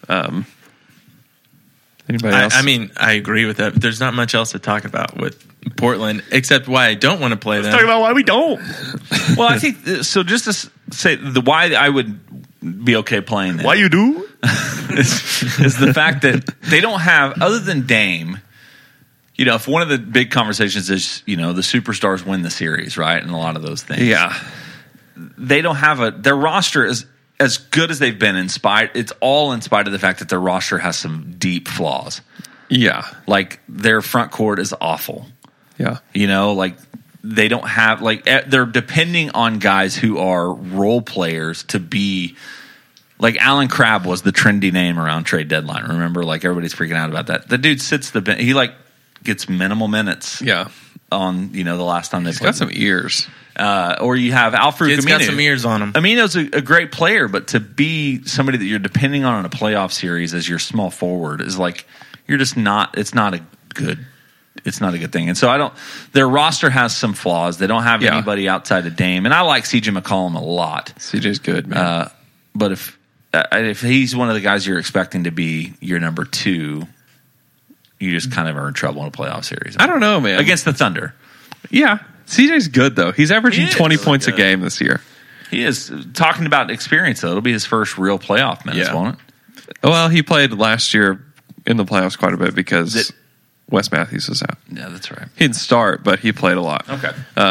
Anybody else? I mean, I agree with that. But there's not much else to talk about with Portland, except why I don't want to play them. Let's talk about why we don't. Well, I think so. Just to say the why I would be okay playing them. Why you do? is the fact that they don't have, other than Dame. If one of the big conversations is, the superstars win the series, right? And a lot of those things. Yeah. They don't have their roster is as good as they've been it's all in spite of the fact that their roster has some deep flaws. Yeah. Their front court is awful. Yeah. They don't have, they're depending on guys who are role players to be, Alan Crabb was the trendy name around trade deadline. Remember, everybody's freaking out about that. The dude sits the bench. He, gets minimal minutes. Yeah. On, the last time they played. He's got some ears. Or you have Al-Farouq Kid's Aminu. got some ears on him. Amino's a great player, but to be somebody that you're depending on in a playoff series as your small forward is you're just not. It's not a good thing. And so their roster has some flaws. They don't have anybody outside of Dame, and I like CJ McCollum a lot. CJ's good, man. But if he's one of the guys you're expecting to be your number 2, you just kind of are in trouble in a playoff series. I don't know, man. Against the Thunder. Yeah. CJ's good, though. He's averaging 20 points a game this year. He is. Talking about experience, though. It'll be his first real playoff minutes, won't it? Well, he played last year in the playoffs quite a bit because Wes Matthews was out. Yeah, that's right. He didn't start, but he played a lot. Okay.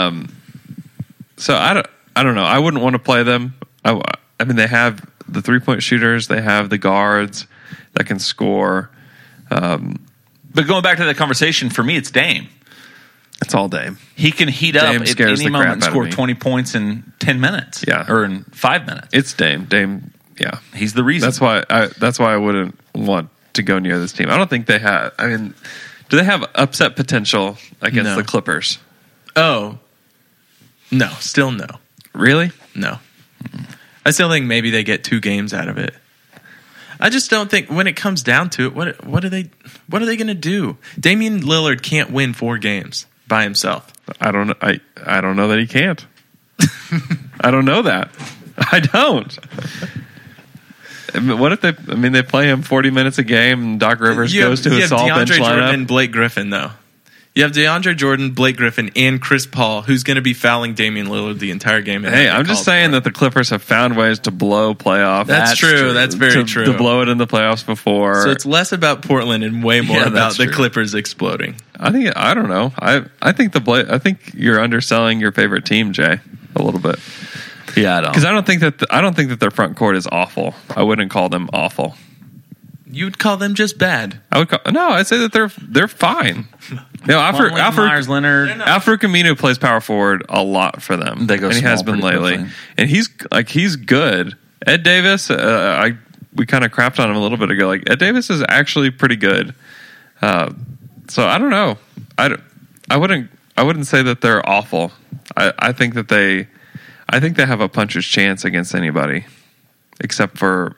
So I don't know. I wouldn't want to play them. I mean, they have the 3-point shooters. They have the guards that can score. But going back to that conversation, for me, it's Dame. It's all Dame. He can heat Dame up at scares any the crap moment and out of score me. 20 points in 10 minutes. Yeah. Or in 5 minutes. It's Dame. Dame, yeah. He's the reason. That's why I wouldn't want to go near this team. I don't think they have. I mean, do they have upset potential against the Clippers? Oh. No. Still no. Really? No. I still think maybe they get 2 games out of it. I just don't think when it comes down to it, what are they going to do? Damian Lillard can't win 4 games by himself. I don't know that he can't. I don't know that. I don't. I mean, what if they play him 40 minutes a game and Doc Rivers goes to his all bench DeAndre Jordan lineup? and Blake Griffin, though. You have DeAndre Jordan, Blake Griffin, and Chris Paul, who's going to be fouling Damian Lillard the entire game. Hey, I'm just saying that the Clippers have found ways to blow playoffs. That's true. That's very true. To blow it in the playoffs before. So it's less about Portland and way more about that's the true. Clippers exploding. I don't know. I think you're underselling your favorite team, Jay, a little bit. Yeah, I don't. Because I don't think that their front court is awful. I wouldn't call them awful. You'd call them just bad. I'd say that they're fine. Myers Leonard. Al-Farouq Aminu plays power forward a lot for them. They go and he small has been pretty lately. quickly. And he's good. Ed Davis, we kind of crapped on him a little bit ago. Ed Davis is actually pretty good. So I don't know. I wouldn't say that they're awful. I think they have a puncher's chance against anybody, except for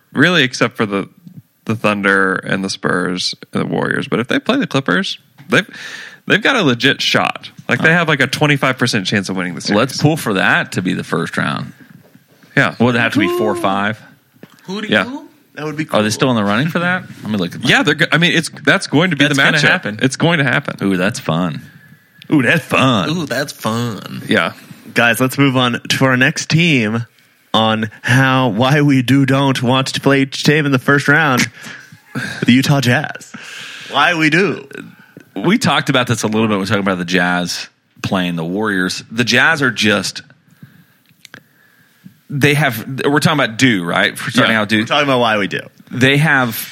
the Thunder and the Spurs and the Warriors. But if they play the Clippers, they've got a legit shot. Like they have like a 25% chance of winning the series. Let's pull for that to be the first round. Yeah. Would it have to be 4 or 5? Yeah. That would be cool. Are they still in the running for that? Let me look at that. Yeah, I mean, that's going to be That's the gonna matchup. happen. It's going to happen. Ooh, that's fun. Ooh, that's fun. Ooh, that's fun. Yeah. Guys, let's move on to our next team on why we don't want to play each team in the first round. The Utah Jazz. Why we do. We talked about this a little bit. We're talking about the Jazz playing the Warriors. The Jazz are just... We're talking about Dew, right? We're starting out Dew. We're talking about why we do. They have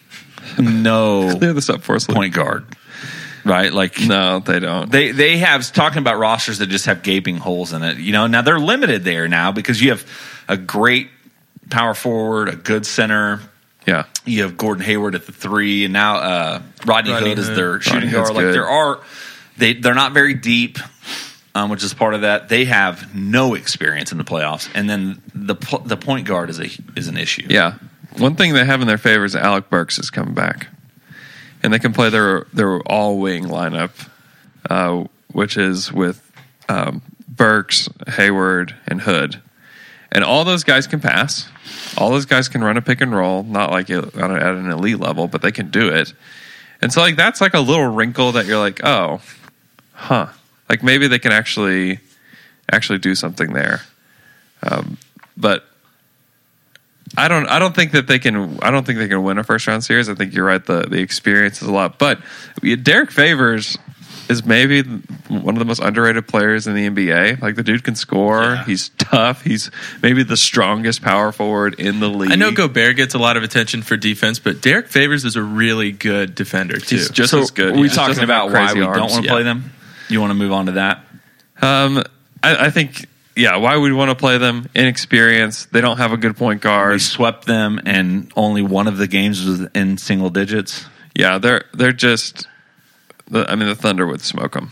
no Clear this up for us, Luke. point guard, right? Like No, they don't. They have talking about rosters that just have gaping holes in it. Now they're limited there now because you have a great power forward, a good center. Yeah. You have Gordon Hayward at the 3, and now Rodney Hood is their shooting Hood's guard. Like good. they're not very deep, which is part of that. They have no experience in the playoffs, and then the point guard is an issue. Yeah. One thing they have in their favor is Alec Burks is coming back. And they can play their all-wing lineup, which is with Burks, Hayward, and Hood. And all those guys can pass. All those guys can run a pick and roll, not like at an elite level, but they can do it. And so like that's like a little wrinkle that you're like, oh, huh. Like maybe they can actually do something there. But I don't think they can win a first round series. I think you're right. The experience is a lot, but Derek Favors is maybe one of the most underrated players in the NBA. Like the dude can score. Yeah. He's tough. He's maybe the strongest power forward in the league. I know Gobert gets a lot of attention for defense, but Derek Favors is a really good defender too. He's just So as good. are we He just talking doesn't about have why crazy we arms. don't want to play them? You want to move on to that? I think, yeah, why would we want to play them? Inexperience. They don't have a good point We guard. swept them, and only one of the games was in single digits. Yeah, they're just. The Thunder would smoke them.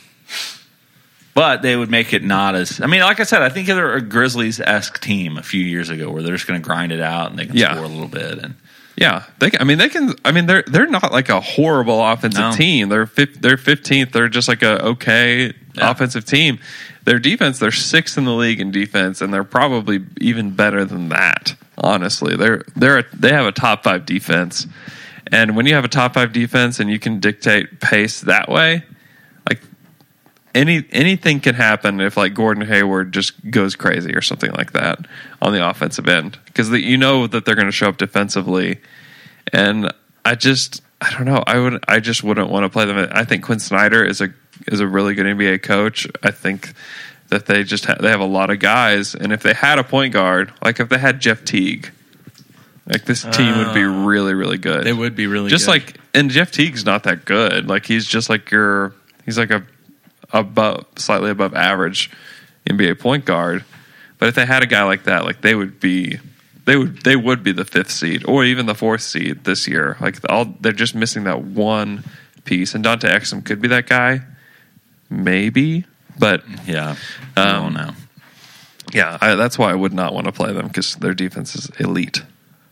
But they would make it not as... I mean, like I said, I think they're a Grizzlies-esque team a few years ago where they're just going to grind it out and they can score a little bit. And Yeah, they can. They're not like a horrible offensive team. They're 15th. They're just like a okay offensive team. Their defense, they're 6th in the league in defense, and they're probably even better than that. Honestly, they have a top 5 defense, and when you have a top 5 defense and you can dictate pace that way, like anything can happen if like Gordon Hayward just goes crazy or something like that on the offensive end, because you know that they're going to show up defensively. And I don't know. I just wouldn't want to play them. I think Quinn Snyder is a really good NBA coach. I think that they just they have a lot of guys, and if they had a point guard, like if they had Jeff Teague, like this team would be really, really good. They would be really just good. like, and Jeff Teague's not that good. Like he's just like he's like slightly above average NBA point guard. But if they had a guy like that, like they would be the 5th seed or even the 4th seed this year. Like they're just missing that one piece, and Dante Exum could be that guy, maybe. But yeah, I don't know. Yeah, that's why I would not want to play them, because their defense is elite.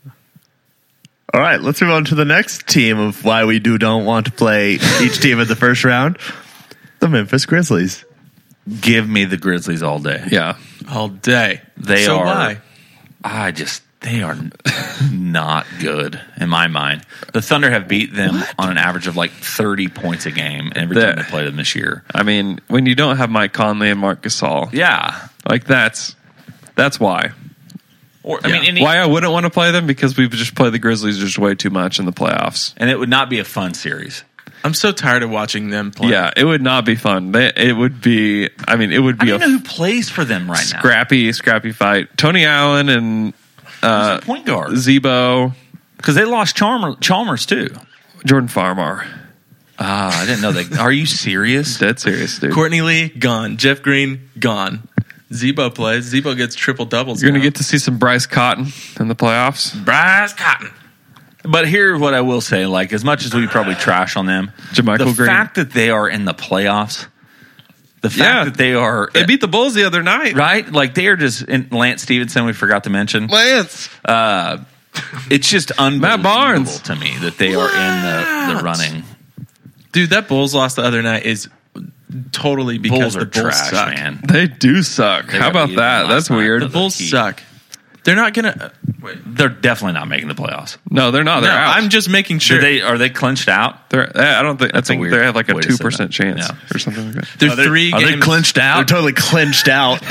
All right, let's move on to the next team of why we don't want to play each team in the first round. The Memphis Grizzlies. Give me the Grizzlies all day. Yeah, all day. They so are. Why? They are not good in my mind. The Thunder have beat them on an average of like 30 points a game every time they play them this year. I mean, when you don't have Mike Conley and Marc Gasol, Yeah. like that's why. Or Why I wouldn't want to play them, because we've just played the Grizzlies just way too much in the playoffs. and it would not be a fun series. I'm so tired of watching them play. Yeah, it would not be fun. It would be. I mean, it would I be don't know who plays for them right now. scrappy fight. Tony Allen and Who's their point guard? Zebo, Because they lost Chalmers too. Jordan Farmar. I didn't know that. Are you serious? Dead serious, dude. Courtney Lee, gone. Jeff Green, gone. Zebo plays. Zebo gets triple doubles. You're going to get to see some Bryce Cotton in the playoffs. Bryce Cotton. But here's what I will say: like, as much as we probably trash on them, JaMychal the Green. fact that they are in the playoffs, the fact that they are, They beat the Bulls the other night. right? Like they are just. And Lance Stevenson, we forgot to mention. Lance. It's just unbelievable Barnes. to me that they are in the running. Dude, that Bulls loss the other night is totally because Bulls the are Bulls trash, suck. man. They do suck. They How got about beat that? last That's night. weird. The Bulls suck. They're not gonna. They're definitely not making the playoffs. No, they're not. They're No, out. I'm just making sure. Are they clinched out? I don't think. That's I a think weird they have like a way to say 2% that. chance Yeah. or something like that. There's 3 Are games. they clinched out? They're totally clinched out.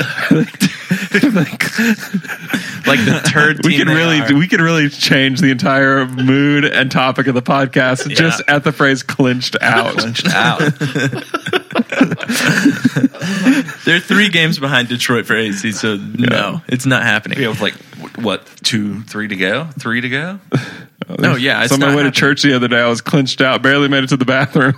Like the third We team. could really change the entire mood and topic of the podcast just at the phrase "clinched out." Clinched out. They're 3 games behind Detroit for AC, so no, it's not happening. We have like what 2-3 to go? 3 to go. No, yeah, it's So on my not way to happening. church the other day, I was clinched out, barely made it to the bathroom.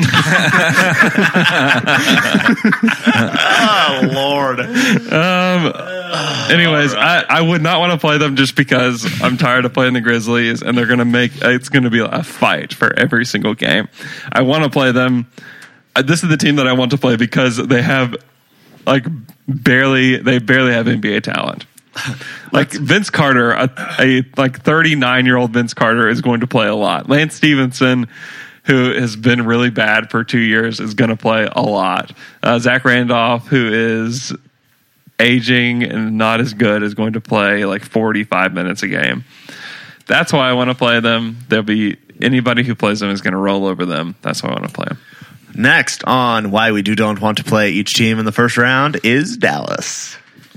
Oh, Lord. Anyways, I would not want to play them just because I'm tired of playing the Grizzlies, and they're going to make it's going to be a fight for every single game. I want to play them. This is the team that I want to play because they have barely have NBA talent. Like Vince Carter, a 39-year-old Vince Carter is going to play a lot. Lance Stevenson, who has been really bad for 2 years, is going to play a lot. Zach Randolph, who is aging and not as good, is going to play like 45 minutes a game. That's why I want to play them. There'll be anybody who plays them is going to roll over them. That's why I want to play them. Next on why we don't want to play each team in the first round is Dallas.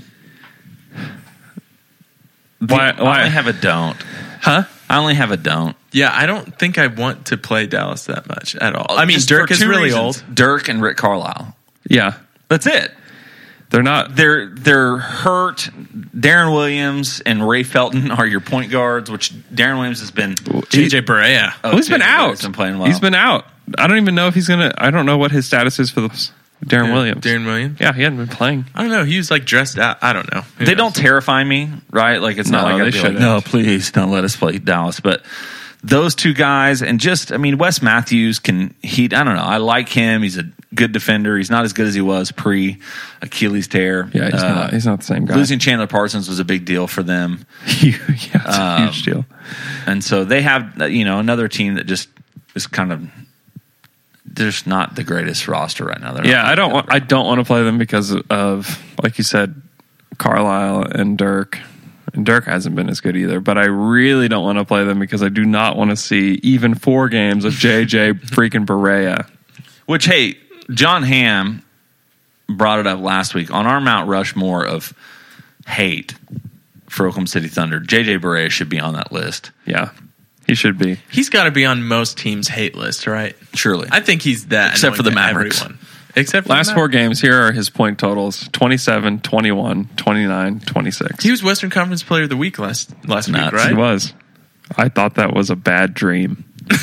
I only have a don't. Huh? I only have a don't. Yeah, I don't think I want to play Dallas that much at all. I mean, Just Dirk for is 2 really reasons. old. Dirk and Rick Carlisle. Yeah. That's it. They're not. They're hurt. Darren Williams and Ray Felton are your point guards, which Darren Williams has been. JJ Barea. He's been JJ out. Barea has been playing well. He's been out. I don't even know if he's going to. I don't know what his status is for Darren Williams. Darren Williams. Yeah, he hadn't been playing. I don't know. He was like dressed out. I don't know. Who They knows? don't terrify me, right? Like it's not No, like they I'd be like, shouldn't. no, please don't let us play Dallas. But those 2 guys, and Wes Matthews I don't know. I like him. He's a good defender. He's not as good as he was pre Achilles tear. Yeah, he's not the same guy. Losing Chandler Parsons was a big deal for them. Yeah, it's a huge deal. And so they have, another team that just is kind of there's not the greatest roster right now. Yeah, I don't want to play them because of, like you said, Carlisle and Dirk. And Dirk hasn't been as good either. But I really don't want to play them because I do not want to see even 4 games of JJ freaking Barea. Which, hey, John Hamm brought it up last week on our Mount Rushmore of hate for Oklahoma City Thunder. JJ Barea should be on that list. Yeah, he should be. He's got to be on most teams' hate list, right? Surely. I think he's that. Except for the annoying to Mavericks. everyone. Except for Last the 4 Mavericks. games, here are his point totals: 27, 21, 29, 26. He was Western Conference Player of the Week last week, Nuts. right? He was. I thought that was a bad dream.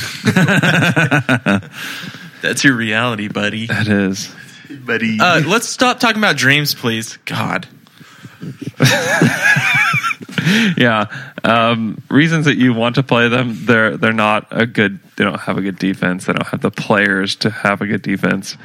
That's your reality, buddy. That is. Buddy. Let's stop talking about dreams, please. God. Yeah. Reasons that you want to play them, they're not a good. They don't have a good defense. They don't have the players to have a good defense,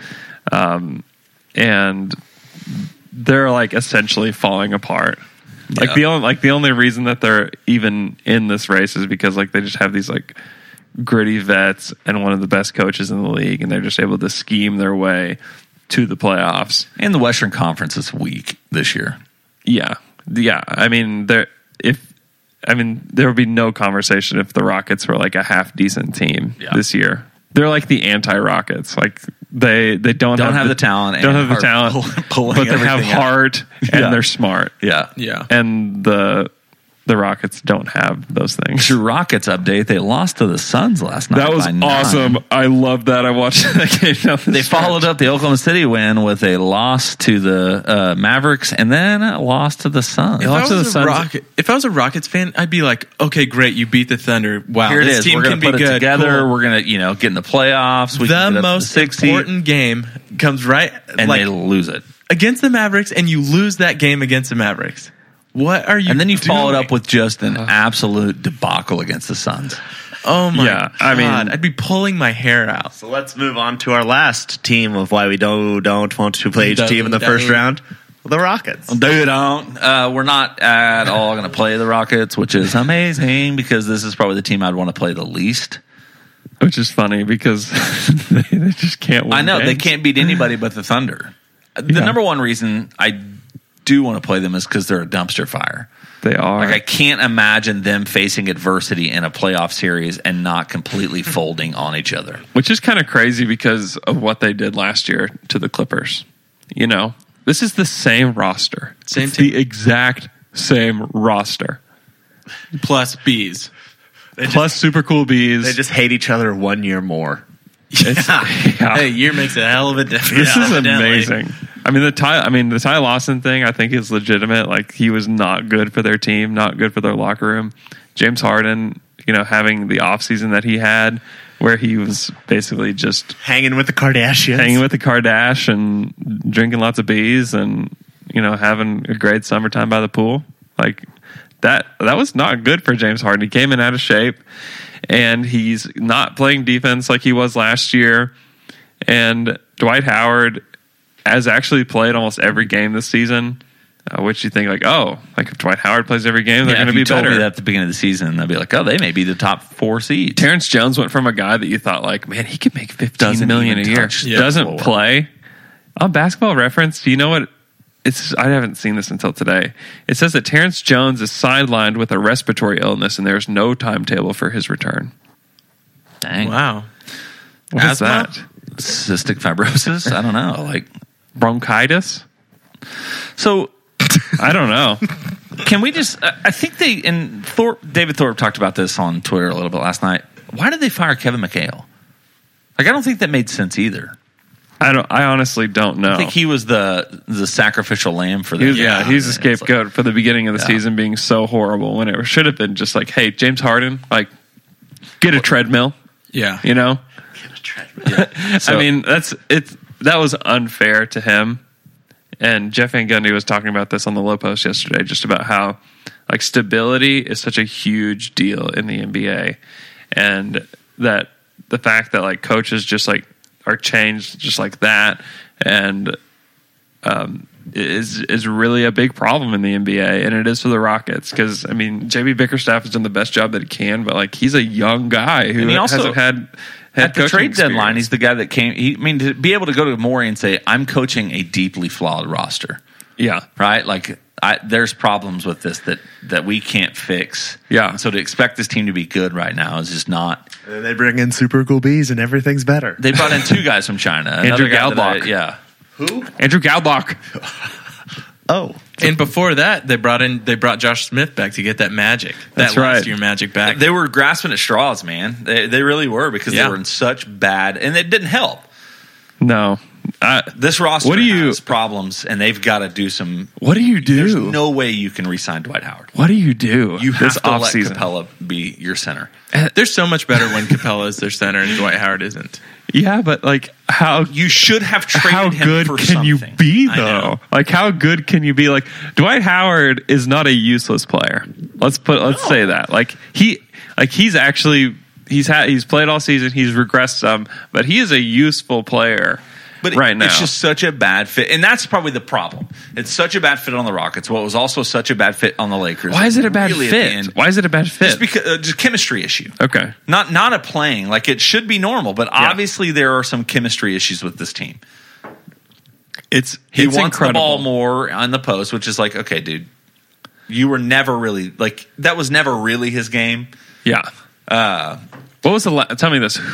and they're like essentially falling apart. Like the only reason that they're even in this race is because like they just have these like gritty vets and one of the best coaches in the league, and they're just able to scheme their way to the playoffs. And the Western Conference is weak this year. Yeah. I mean, there would be no conversation if the Rockets were like a half decent team this year. They're like the anti-Rockets. Like they don't have the talent. Don't and have the are talent, pulling but they have everything out. heart and they're smart. Yeah. Yeah. And the Rockets don't have those things. Your Rockets update, they lost to the Suns last night. That was by 9. awesome. I love that. I watched that game. They followed up the Oklahoma City win with a loss to the Mavericks and then a loss to the Suns. If I was a Rockets fan, I'd be like, okay, great, you beat the Thunder. Wow, Here it this is. team We're can going be to put it good. together. Cool. We're going to, get in the playoffs. We The can get up to most 6 seed, important game comes right and they lose it. against the Mavericks, and you lose that game against the Mavericks. What are you? And then you doing? followed up with just an absolute debacle against the Suns. oh my Yeah, god! I mean- I'd be pulling my hair out. So let's move on to our last team of why we don't want to play each team in the first round. The Rockets. Dude, we're not at all going to play the Rockets, which is amazing because this is probably the team I'd want to play the least. which is funny because they just can't win. I know they games. can't beat anybody but the Thunder. The Yeah. number one reason I do want to play them is because they're a dumpster fire. They are. Like I can't imagine them facing adversity in a playoff series and not completely folding on each other. Which is kind of crazy because of what they did last year to the Clippers. You know, this is the same roster. Same It's team. the exact same roster. Plus bees. Plus super cool bees. They just hate each other 1 year more. Yeah. Hey, year makes a hell of a difference. This is amazing. I mean, the Ty Lawson thing, I think is legitimate. Like, he was not good for their team, not good for their locker room. James Harden, you know, having the offseason that he had, where he was basically just Hanging with the Kardashians. hanging with the Kardashians and drinking lots of bees and, you know, having a great summertime by the pool. Like, that was not good for James Harden. He came in out of shape, and he's not playing defense like he was last year. And Dwight Howard has actually played almost every game this season, which you think like if Dwight Howard plays every game, they're Yeah, going to if be you told better. me that at the beginning of the season, I'd be like, oh, they may be the top 4 seeds. Terrence Jones went from a guy that you thought like, man, he could make $15 Doesn't million a even year. touch the Doesn't floor. play. On Basketball Reference, do you know what? I haven't seen this until today. It says that Terrence Jones is sidelined with a respiratory illness, and there's no timetable for his return. Dang. Wow. What is Asthma? that? Cystic fibrosis? I don't know. Like, Bronchitis? so I don't know. can we just? I think David Thorpe talked about this on Twitter a little bit last night. Why did they fire Kevin McHale? Like, I don't think that made sense either. I honestly don't know. I think he was the sacrificial lamb for them. He's a It's scapegoat like- for the beginning of the season being so horrible when it should have been just like, hey, James Harden, like, get a treadmill, Yeah. you know? So- I mean, that was unfair to him. And Jeff Van Gundy was talking about this on the Low Post yesterday, just about how like stability is such a huge deal in the NBA, and that the fact that like coaches just like are changed just like that, and is really a big problem in the NBA, and it is for the Rockets because I mean JB Bickerstaff has done the best job that he can, but like he's a young guy who And he also- hasn't had At the coaching trade deadline, experience. he's the guy that came. To be able to go to Morey and say, "I'm coaching a deeply flawed roster," Yeah. right? Like, there's problems with this that we can't fix. Yeah. And so to expect this team to be good right now is just not. And then they bring in super cool bees and everything's better. They brought in 2 guys from China. Andrew Another guy that Galbach. yeah. Andrew Galbach. Oh. And before that, they brought Josh Smith back to get that magic. That's that last right. year magic back. They were grasping at straws, man. They really were because Yeah. they were in such bad, and it didn't help. No. This roster What do you- has problems, and they've got to do some. What do you do? There's no way you can re-sign Dwight Howard. What do you do? You have this to let offseason? Capella be your center. They're so much better when Capella is their center and Dwight Howard isn't. Yeah, but like how You should have traded how him good for can something. you be I know. though? Like how good can you be? Like Dwight Howard is not a useless player. Let's say that. Like he's actually he's played all season. He's regressed some, but he is a useful player. But right now, it's just such a bad fit, and that's probably the problem. It's such a bad fit on the Rockets. Well, it was also such a bad fit on the Lakers. why is it a bad Really, at the fit? end, Why is it a bad fit? Just because just chemistry issue. Okay. Not a playing like it should be normal, but Yeah. obviously there are some chemistry issues with this team. He It's wants incredible. the ball more on the post, which is like, okay, dude, you were never really like that was never really his game. Yeah. What was the tell me this?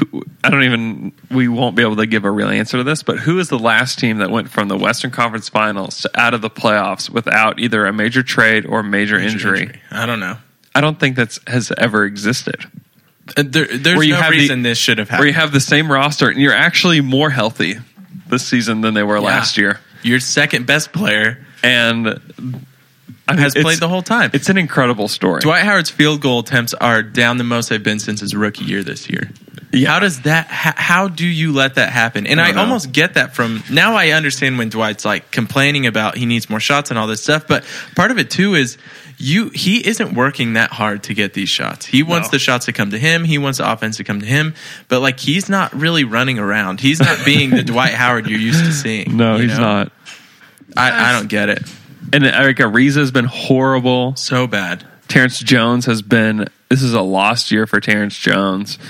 We won't be able to give a real answer to this, but who is the last team that went from the Western Conference Finals to out of the playoffs without either a major trade or major injury? I don't know. I don't think that has ever existed. There's Where you no have reason this should have Where happened. you have the same roster and you're actually more healthy this season than they were last year. Your second best player And has played the whole time. It's an incredible story. Dwight Howard's field goal attempts are down the most they've been since his rookie year this year. Yeah. How does that? How do you let that happen? And I I don't know. almost get that from now. I understand when Dwight's like complaining about he needs more shots and all this stuff. But part of it too is he isn't working that hard to get these shots. He wants the shots to come to him. He wants the offense to come to him. But like he's not really running around. He's not being the Dwight Howard you're used to seeing. No, you he's know? not. I don't get it. And Eric Ariza has been horrible. So bad. Terrence Jones has been. This is a lost year for Terrence Jones.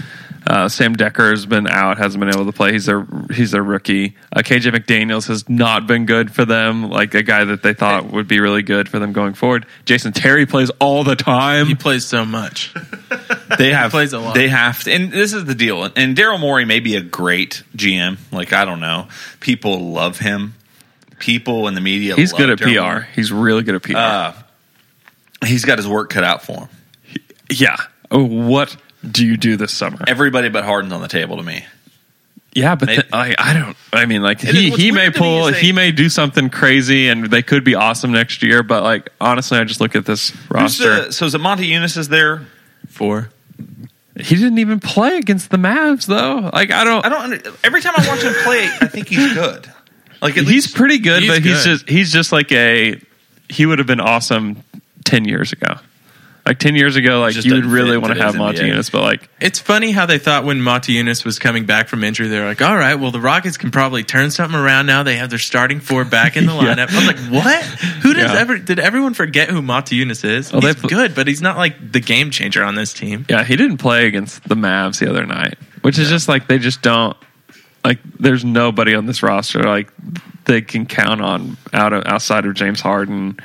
Sam Decker has been out, hasn't been able to play. He's their rookie. KJ McDaniels has not been good for them, like a guy that they thought would be really good for them going forward. Jason Terry plays all the time. He plays so much. They have plays a lot. They have to, and this is the deal. And Daryl Morey may be a great GM. Like, I don't know, people love him. People in the media. He's love good at Daryl PR. Morey. He's really good at PR. He's got his work cut out for him. Yeah. Oh, what do you do this summer? Everybody but Harden's on the table to me. Yeah, but Maybe. I don't. I mean, like What's he may weird to me pull, is he may do something crazy, and they could be awesome next year. But like honestly, I just look at this roster. So is it Monty Eunice is there? 4. He didn't even play against the Mavs, though. Like I don't. Every time I watch him play, I think he's good. Like He's pretty good, he's but good. he's just like he would have been awesome 10 years ago. Like 10 years ago, like Just you would doesn't really fit want to today's have Monty NBA. Eunice, but like It's funny how they thought when Monty Eunice was coming back from injury, they were like, all right, well, the Rockets can probably turn something around now. They have their starting 4 back in the Yeah. lineup. I was like, what? Who does Yeah. did everyone forget who Monty Eunice is? Oh, He's they- good, but he's not like the game changer on this team. yeah, he didn't play against the Mavs the other night, which is just like they just don't like. There's nobody on this roster like they can count on outside of James Harden.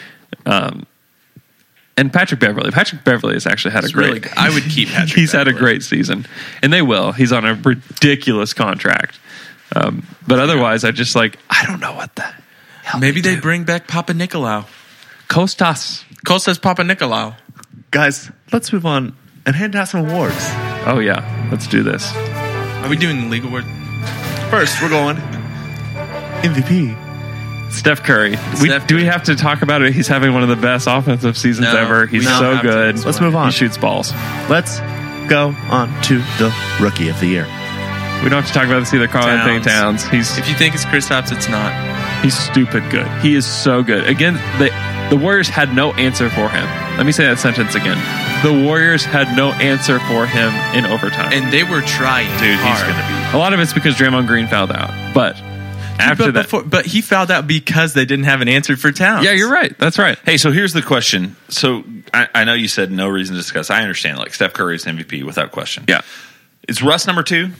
And Patrick Beverly. Patrick Beverly has actually had It's a great. really good. I would keep Patrick He's had a Beverly. great season, and they will. He's on a ridiculous contract. But otherwise, I just like I don't know what the hell. Maybe they bring back Papa Nicolau. Kostas. Kostas Papa Nicolau. Guys, let's move on and hand out some awards. Oh yeah, let's do this. Are we doing the league award? First, we're going MVP. Steph Curry. Steph Do we Curry. have to talk about it? He's having one of the best offensive seasons No, ever. He's we don't so have to. good. Let's move on. He shoots balls. Let's go on to the Rookie of the Year. We don't have to talk about this either. Carl Anthony Towns. If you think it's Kristaps, it's not. He's stupid good. He is so good. Again, the Warriors had no answer for him. Let me say that sentence again. The Warriors had no answer for him in overtime. And they were trying Dude, he's hard. going to be. A lot of it's because Draymond Green fouled out. But after that, But he fouled out because they didn't have an answer for Towns. yeah, you're right. That's right. Hey, so here's the question. So I know you said no reason to discuss. I understand. Like Steph Curry is MVP without question. Yeah. Is Russ number 2?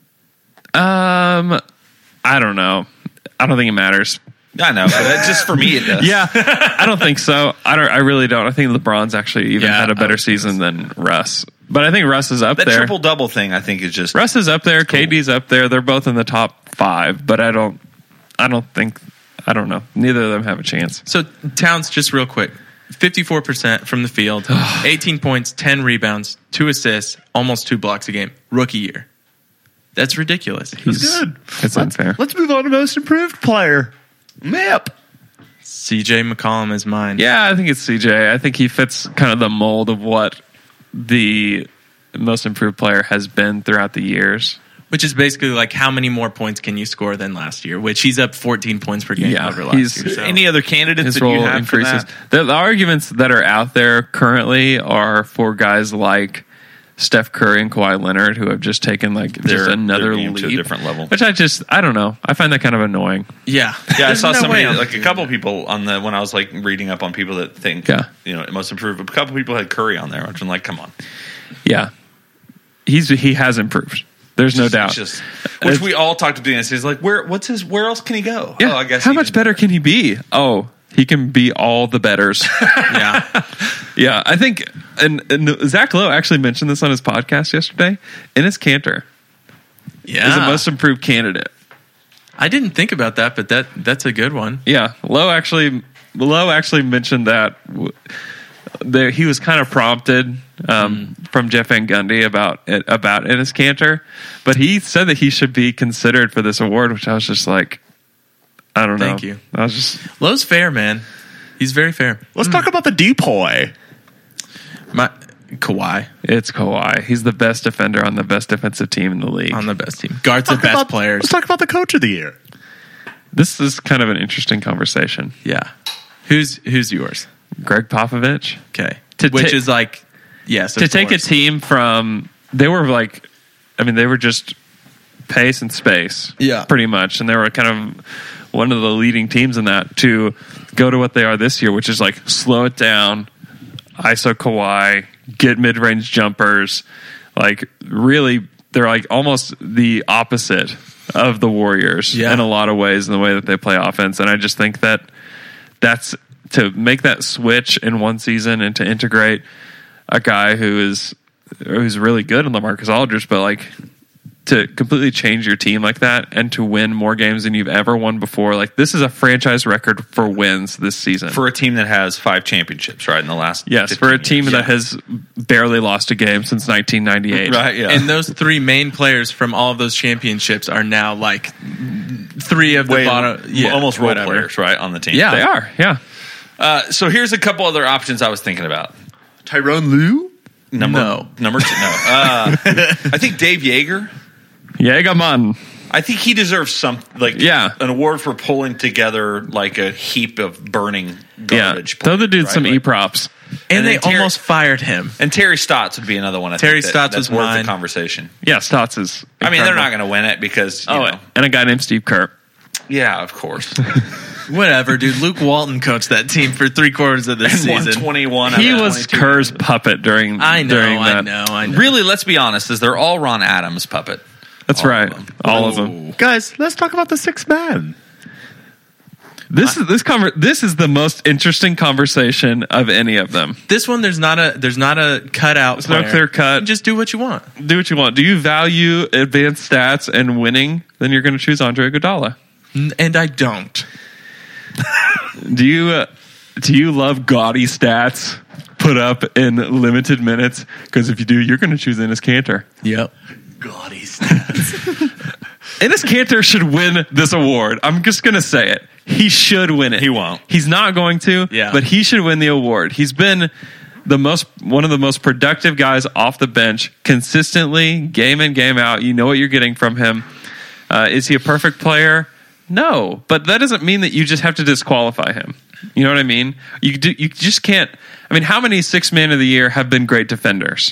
I don't know. I don't think it matters. I know, but that's just for me it does. Yeah, I don't think so. I really don't. I think LeBron's actually even Yeah, had a I better would season than Russ. But I think Russ is up That there. triple double thing I think is just Russ is up there. cool. KD's up there. They're both in the top 5. But I don't know. Neither of them have a chance. So Towns, just real quick, 54% from the field, 18 points, 10 rebounds, 2 assists, almost 2 blocks a game. Rookie year. That's ridiculous. He's good. It's unfair. Let's move on to Most Improved Player. Map. CJ McCollum is mine. Yeah, I think it's CJ. I think he fits kind of the mold of what the most improved player has been throughout the years. Which is basically like how many more points can you score than last year? Which he's up 14 points per game Yeah, over last he's- year. So. any other candidates His that you role have increases. for that? The arguments that are out there currently are for guys like Steph Curry and Kawhi Leonard, who have just taken like just They're another game leap to a different level. Which I don't know. I find that kind of annoying. Yeah. Yeah, I There's saw no somebody, way I'm like a doing couple that. people on the when I was like reading up on people that think, Yeah. most improved. A couple people had Curry on there, which I'm like, come on, Yeah, he has improved. There's no doubt. Which we all talked to Dennis. He's like, where else can he go? Yeah. Oh, I guess How he much can- better can he be? Oh, he can be all the betters. Yeah. Yeah, I think, and Zach Lowe actually mentioned this on his podcast yesterday. Enes Kanter Yeah. is a most improved candidate. I didn't think about that, but that's a good one. Yeah, Lowe actually mentioned that he was kind of prompted from Jeff Van Gundy about Enes Kanter, but he said that he should be considered for this award, which I was just like, I don't know. Thank you. I was just Lowe's fair, man. He's very fair. Let's talk about the depoy. Kawhi it's Kawhi. He's the best defender on the best defensive team in the league. on the best team. Guards the best players. Let's talk about the Coach of the Year. This is kind of an interesting conversation. Yeah. Who's yours? Greg Popovich. Okay. To Which ta- is like, yes, To of take a course. team from, they were just pace and space. Yeah. Pretty much. And they were kind of one of the leading teams in that to go to what they are this year, which is like slow it down, ISO Kawhi, get mid-range jumpers, Like, really, they're like almost the opposite of the Warriors in a lot of ways in the way that they play offense. And I just think that's to make that switch in one season and to integrate a guy who's really good in LaMarcus Aldridge, but like to completely change your team like that and to win more games than you've ever won before. Like, this is a franchise record for wins this season. For a team that has 5 championships, right, in the last 15 for a team years. that has barely lost a game since 1998. Right, yeah. And those 3 main players from all of those championships are now like 3 of the bottom, almost role players, right, on the team. Yeah, they are. Yeah. So here's a couple other options I was thinking about. Tyrone Lue? Number 2. No. I think Dave Yeager. Jägerman. I think he deserves an award for pulling together like a heap of burning garbage. Throw the dude some right? E-props. And they almost fired him. And Terry Stotts would be another one. Terry think Stotts that's was worth mine. the conversation. Yeah, Stotts is incredible. I mean, they're not going to win it because and a guy named Steve Kerr. Yeah, of course. Whatever, dude. Luke Walton coached that team for 3/4 of the season. 121. He was Kerr's puppet during that. I know. Really, let's be honest, is they're all Ron Adams' puppet. That's right. All of them. Guys, let's talk about the 6 man. This is the most interesting conversation of any of them. This one, there's not a cutout. There's no clear cut. Just do what you want. Do what you want. Do you value advanced stats and winning? Then you're going to choose Andre Iguodala. And I don't. Do you love gaudy stats put up in limited minutes? Because if you do, you're going to choose Enes Kanter. Yep. Gaudy stats. Enes Kanter should win this award. I'm just going to say it. He should win it. He won't. He's not going to, but he should win the award. He's been one of the most productive guys off the bench consistently, game in, game out. You know what you're getting from him. Is he a perfect player? No, but that doesn't mean that you just have to disqualify him. You know what I mean? You just can't. I mean, how many 6 man of the year have been great defenders?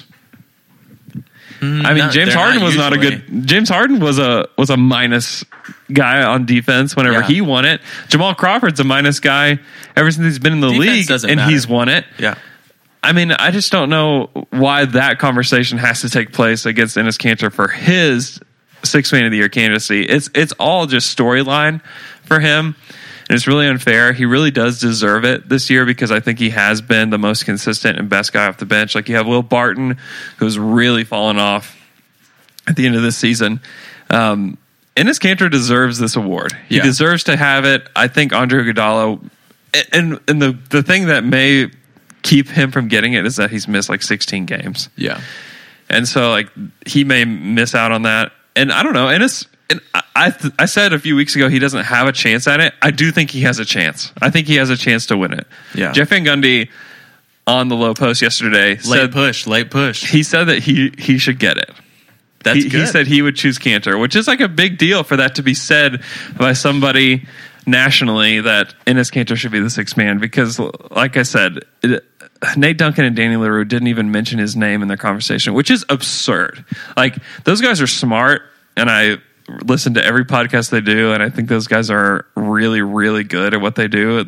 I mean, James Harden was not a good. James Harden was a minus guy on defense whenever he won it. Jamal Crawford's a minus guy ever since he's been in the league, and he's won it. Yeah. I mean, I just don't know why that conversation has to take place against Enes Kanter for his 6 man of the year candidacy. It's all just storyline for him. And it's really unfair. He really does deserve it this year because I think he has been the most consistent and best guy off the bench. Like, you have Will Barton, who's really fallen off at the end of this season. Enes Kanter deserves this award. He deserves to have it. I think Andre Iguodala, and the thing that may keep him from getting it is that he's missed like 16 games. Yeah. And so, like, he may miss out on that. And I don't know. And I said a few weeks ago he doesn't have a chance at it. I do think he has a chance. I think he has a chance to win it. Yeah. Jeff Van Gundy on the Low Post yesterday late push. He said that he should get it. That's he, good. He said he would choose Kanter, which is like a big deal for that to be said by somebody nationally that Enes Kanter should be the 6 man because, like I said, Nate Duncan and Danny LaRue didn't even mention his name in their conversation, which is absurd. Like, those guys are smart, and I listen to every podcast they do, and I think those guys are really, really good at what they do.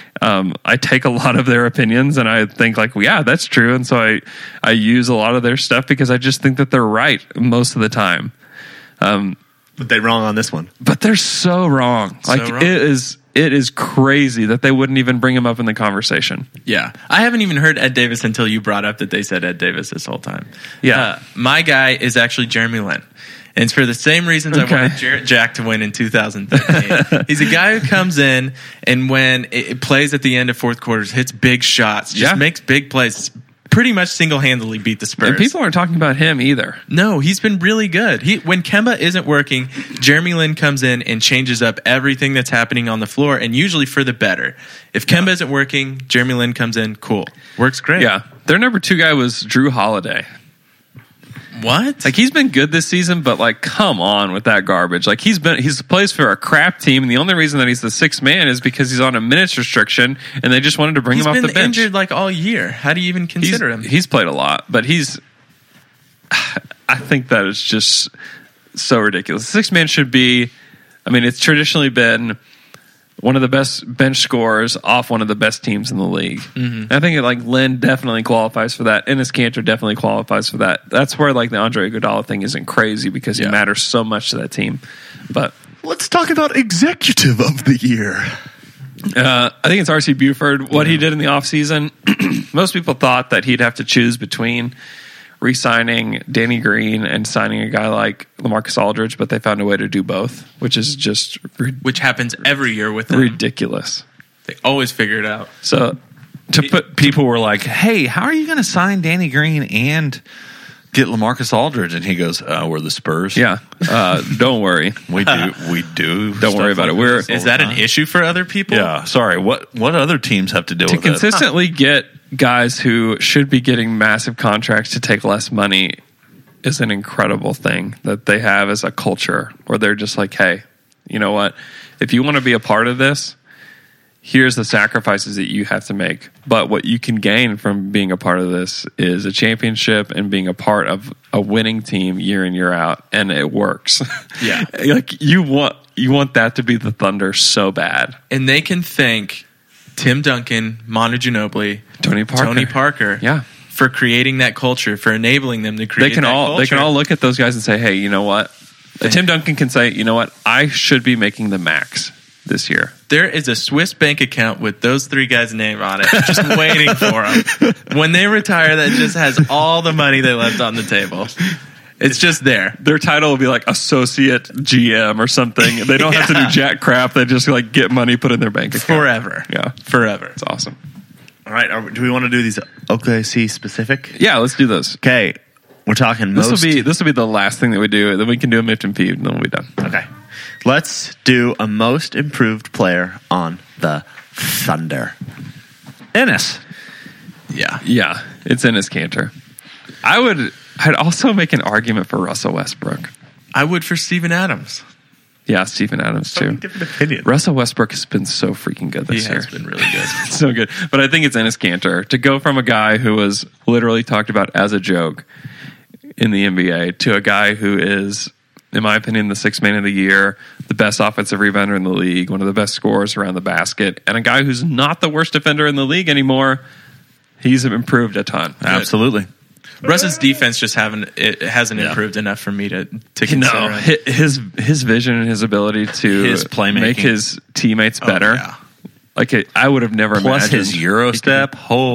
I take a lot of their opinions, and I think, like, well, yeah, that's true. And so I use a lot of their stuff because I just think that they're right most of the time. But they're wrong on this one. But they're so wrong. It is crazy that they wouldn't even bring him up in the conversation. Yeah. I haven't even heard Ed Davis until you brought up that they said Ed Davis this whole time. Yeah. My guy is actually Jeremy Lin. And it's for the same reasons I wanted Jarrett Jack to win in 2013. He's a guy who comes in and when it plays at the end of fourth quarters, hits big shots, just makes big plays, pretty much single-handedly beat the Spurs. And people aren't talking about him either. No, he's been really good. When Kemba isn't working, Jeremy Lin comes in and changes up everything that's happening on the floor, and usually for the better. If Kemba isn't working, Jeremy Lin comes in, cool. Works great. Yeah. Their number 2 guy was Drew Holiday. What? Like, he's been good this season, but, like, come on with that garbage. Like, he plays for a crap team, and the only reason that he's the 6th man is because he's on a minutes restriction, and they just wanted to bring him off the bench. He's been injured, like, all year. How do you even consider him? He's played a lot, but I think that is just so ridiculous. The 6th man should be, I mean, it's traditionally been one of the best bench scorers off one of the best teams in the league. Mm-hmm. I think like Lynn definitely qualifies for that. Enes Kanter definitely qualifies for that. That's where like the Andre Iguodala thing isn't crazy because he matters so much to that team. But let's talk about executive of the year. I think it's R.C. Buford. What he did in the offseason, most people thought that he'd have to choose between re-signing Danny Green and signing a guy like LaMarcus Aldridge, but they found a way to do both, which is just which happens every year with them. Ridiculous. They always figure it out. So people were like, "Hey, how are you going to sign Danny Green and get LaMarcus Aldridge?" And he goes, "We're the Spurs." Yeah, don't worry. We do. Don't worry about it. Is that an issue for other people? Yeah. Sorry. What other teams have to deal with to consistently get guys who should be getting massive contracts to take less money is an incredible thing that they have as a culture where they're just like, hey, you know what? If you want to be a part of this, here's the sacrifices that you have to make. But what you can gain from being a part of this is a championship and being a part of a winning team year in, year out. And it works. Yeah. Like you want that to be the Thunder so bad. And they can thank Tim Duncan, Manu Ginobili, Tony Parker. Yeah. For creating that culture, for enabling them to create that culture. They can all look at those guys and say, hey, you know what? Tim Duncan can say, you know what? I should be making the max this year. There is a Swiss bank account with those three guys' name on it, just waiting for them. When they retire, that just has all the money they left on the table. It's just there. Their title will be like associate GM or something. They don't have to do jack crap. They just like get money put in their bank account. Forever. Yeah. Forever. It's awesome. All right. Do we want to do these OKC specific? Yeah, let's do those. Okay. We're talking This will be the last thing that we do. Then we can do a Miffed and Peeved, and then we'll be done. Okay. Let's do a most improved player on the Thunder. Ennis. Yeah. Yeah. It's Enes Kanter. I'd also make an argument for Russell Westbrook. I would for Steven Adams. Yeah, Steven Adams too. Different opinion. Russell Westbrook has been so freaking good this year. He has been really good. So good. But I think it's Enes Kanter. To go from a guy who was literally talked about as a joke in the NBA to a guy who is, in my opinion, the sixth man of the year, the best offensive rebounder in the league, one of the best scorers around the basket, and a guy who's not the worst defender in the league anymore, he's improved a ton. Absolutely. Russ's defense just hasn't improved enough for me to consider. His vision and his ability to his playmaking, make his teammates better. Yeah. Like I would have never Plus imagined his Euro step.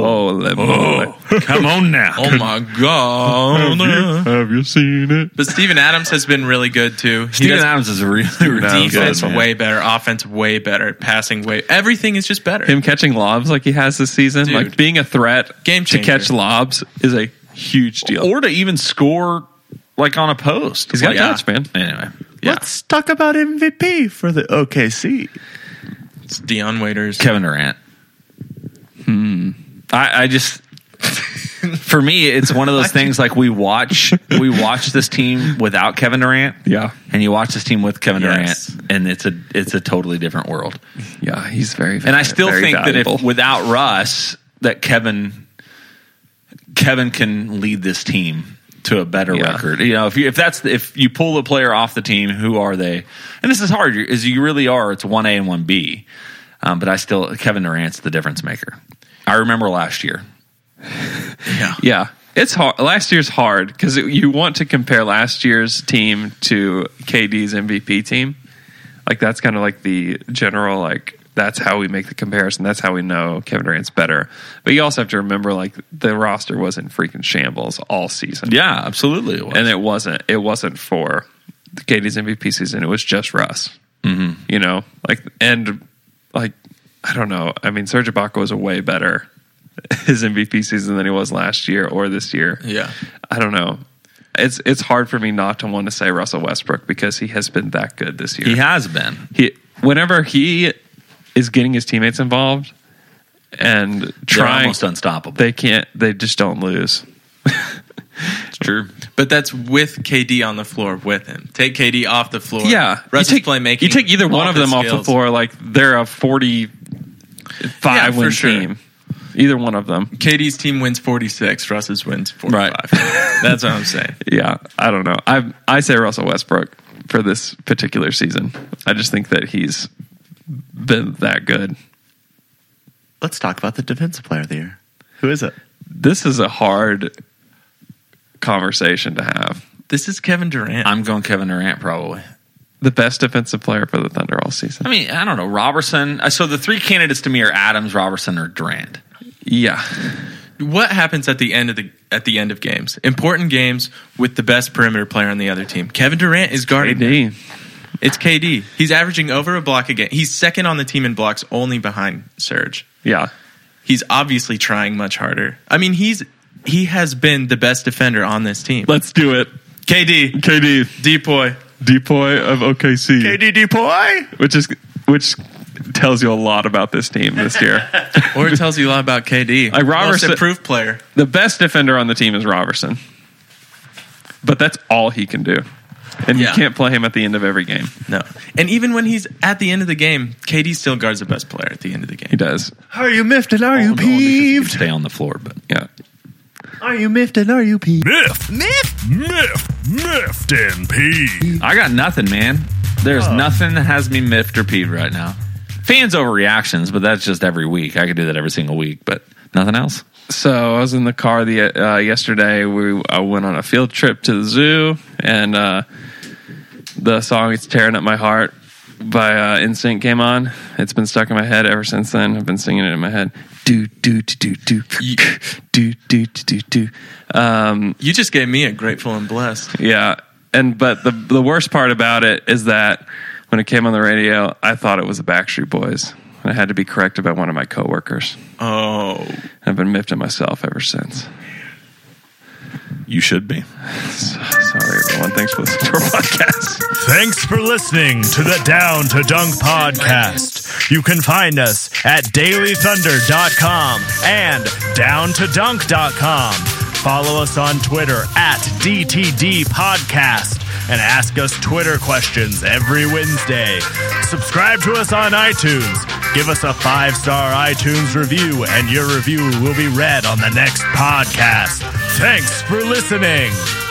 Come on now! Oh my god! Have you seen it? But Steven Adams has been really good too. Steven Adams is really defense good, way better, offense way better, passing way. Everything is just better. Him catching lobs like he has this season, Dude. like being a threat Game to changer. catch lobs is a huge deal. or to even score like on a post. He's got touch, man. Anyway, Let's talk about MVP for the OKC. It's Deion Waiters. Kevin Durant. I just, for me, it's one of those things like we watch this team without Kevin Durant. Yeah. And you watch this team with Kevin Yes. Durant, and it's a totally different world. Yeah, he's very, And I still very think valuable. that if without Russ, that Kevin can lead this team to a better record. You know, if you pull a player off the team, who are they? And this is hard, as you really are. It's 1A and 1B. But Kevin Durant's the difference maker. I remember last year. Yeah, it's hard. Last year's hard because you want to compare last year's team to KD's MVP team. Like that's kind of like the general, like that's how we make the comparison. That's how we know Kevin Durant's better. But you also have to remember, like the roster was in freaking shambles all season. Yeah, absolutely. It was. And it wasn't for the KD's MVP season. It was just Russ. Mm-hmm. You know, I don't know. I mean, Serge Ibaka was a way better his MVP season than he was last year or this year. Yeah. I don't know. It's hard for me not to want to say Russell Westbrook because he has been that good this year. He has been. Whenever he is getting his teammates involved and They're trying, almost unstoppable. they just don't lose. It's true. But that's with KD on the floor with him. Take KD off the floor. Yeah. Russ's playmaking. You take either one of them off the skills. floor, like they're a 45 win for sure. team. Either one of them. KD's team wins 46. Russ's wins 45. Right. That's what I'm saying. Yeah, I don't know. I say Russell Westbrook for this particular season. I just think that he's been that good. Let's talk about the defensive player of the year. Who is it? This is a hard conversation to have. This is Kevin Durant. I'm going Kevin Durant probably. The best defensive player for the Thunder all season. I mean, I don't know. Robertson. So the three candidates to me are Adams, Robertson, or Durant. Yeah. What happens at the end of games? Important games with the best perimeter player on the other team. Kevin Durant is guarding. KD. It's KD. He's averaging over a block a game. He's second on the team in blocks, only behind Serge. Yeah. He's obviously trying much harder. I mean, he has been the best defender on this team. Let's do it. KD. Depoy. Depoy of OKC. KD Depoy? Which tells you a lot about this team this year. Or it tells you a lot about KD. Like Robertson, most improved player. The best defender on the team is Robertson. But that's all he can do. And you can't play him at the end of every game. No. And even when he's at the end of the game, KD still guards the best player at the end of the game. He does. Are you miffed and are you Because he peeved? can stay on the floor, but Yeah. Are you miffed and are you peeved? Miffed and peeved. I got nothing, man. There's nothing that has me miffed or peeved right now. Fans overreactions, but that's just every week. I could do that every single week, but nothing else. So I was in the car yesterday. I went on a field trip to the zoo, and the song "It's Tearing Up My Heart" by NSYNC came on. It's been stuck in my head ever since then. I've been singing it in my head. Do do do do do do do do do. You just gave me a grateful and blessed. Yeah, but the worst part about it is that when it came on the radio, I thought it was the Backstreet Boys. And I had to be corrected by one of my coworkers. Oh. I've been miffed at myself ever since. You should be. Sorry, everyone. Thanks for listening to our podcast. Thanks for listening to the Down to Dunk podcast. You can find us at dailythunder.com and downtodunk.com. Follow us on Twitter at DTD Podcast and ask us Twitter questions every Wednesday. Subscribe to us on iTunes. Give us a 5-star iTunes review, and your review will be read on the next podcast. Thanks for listening.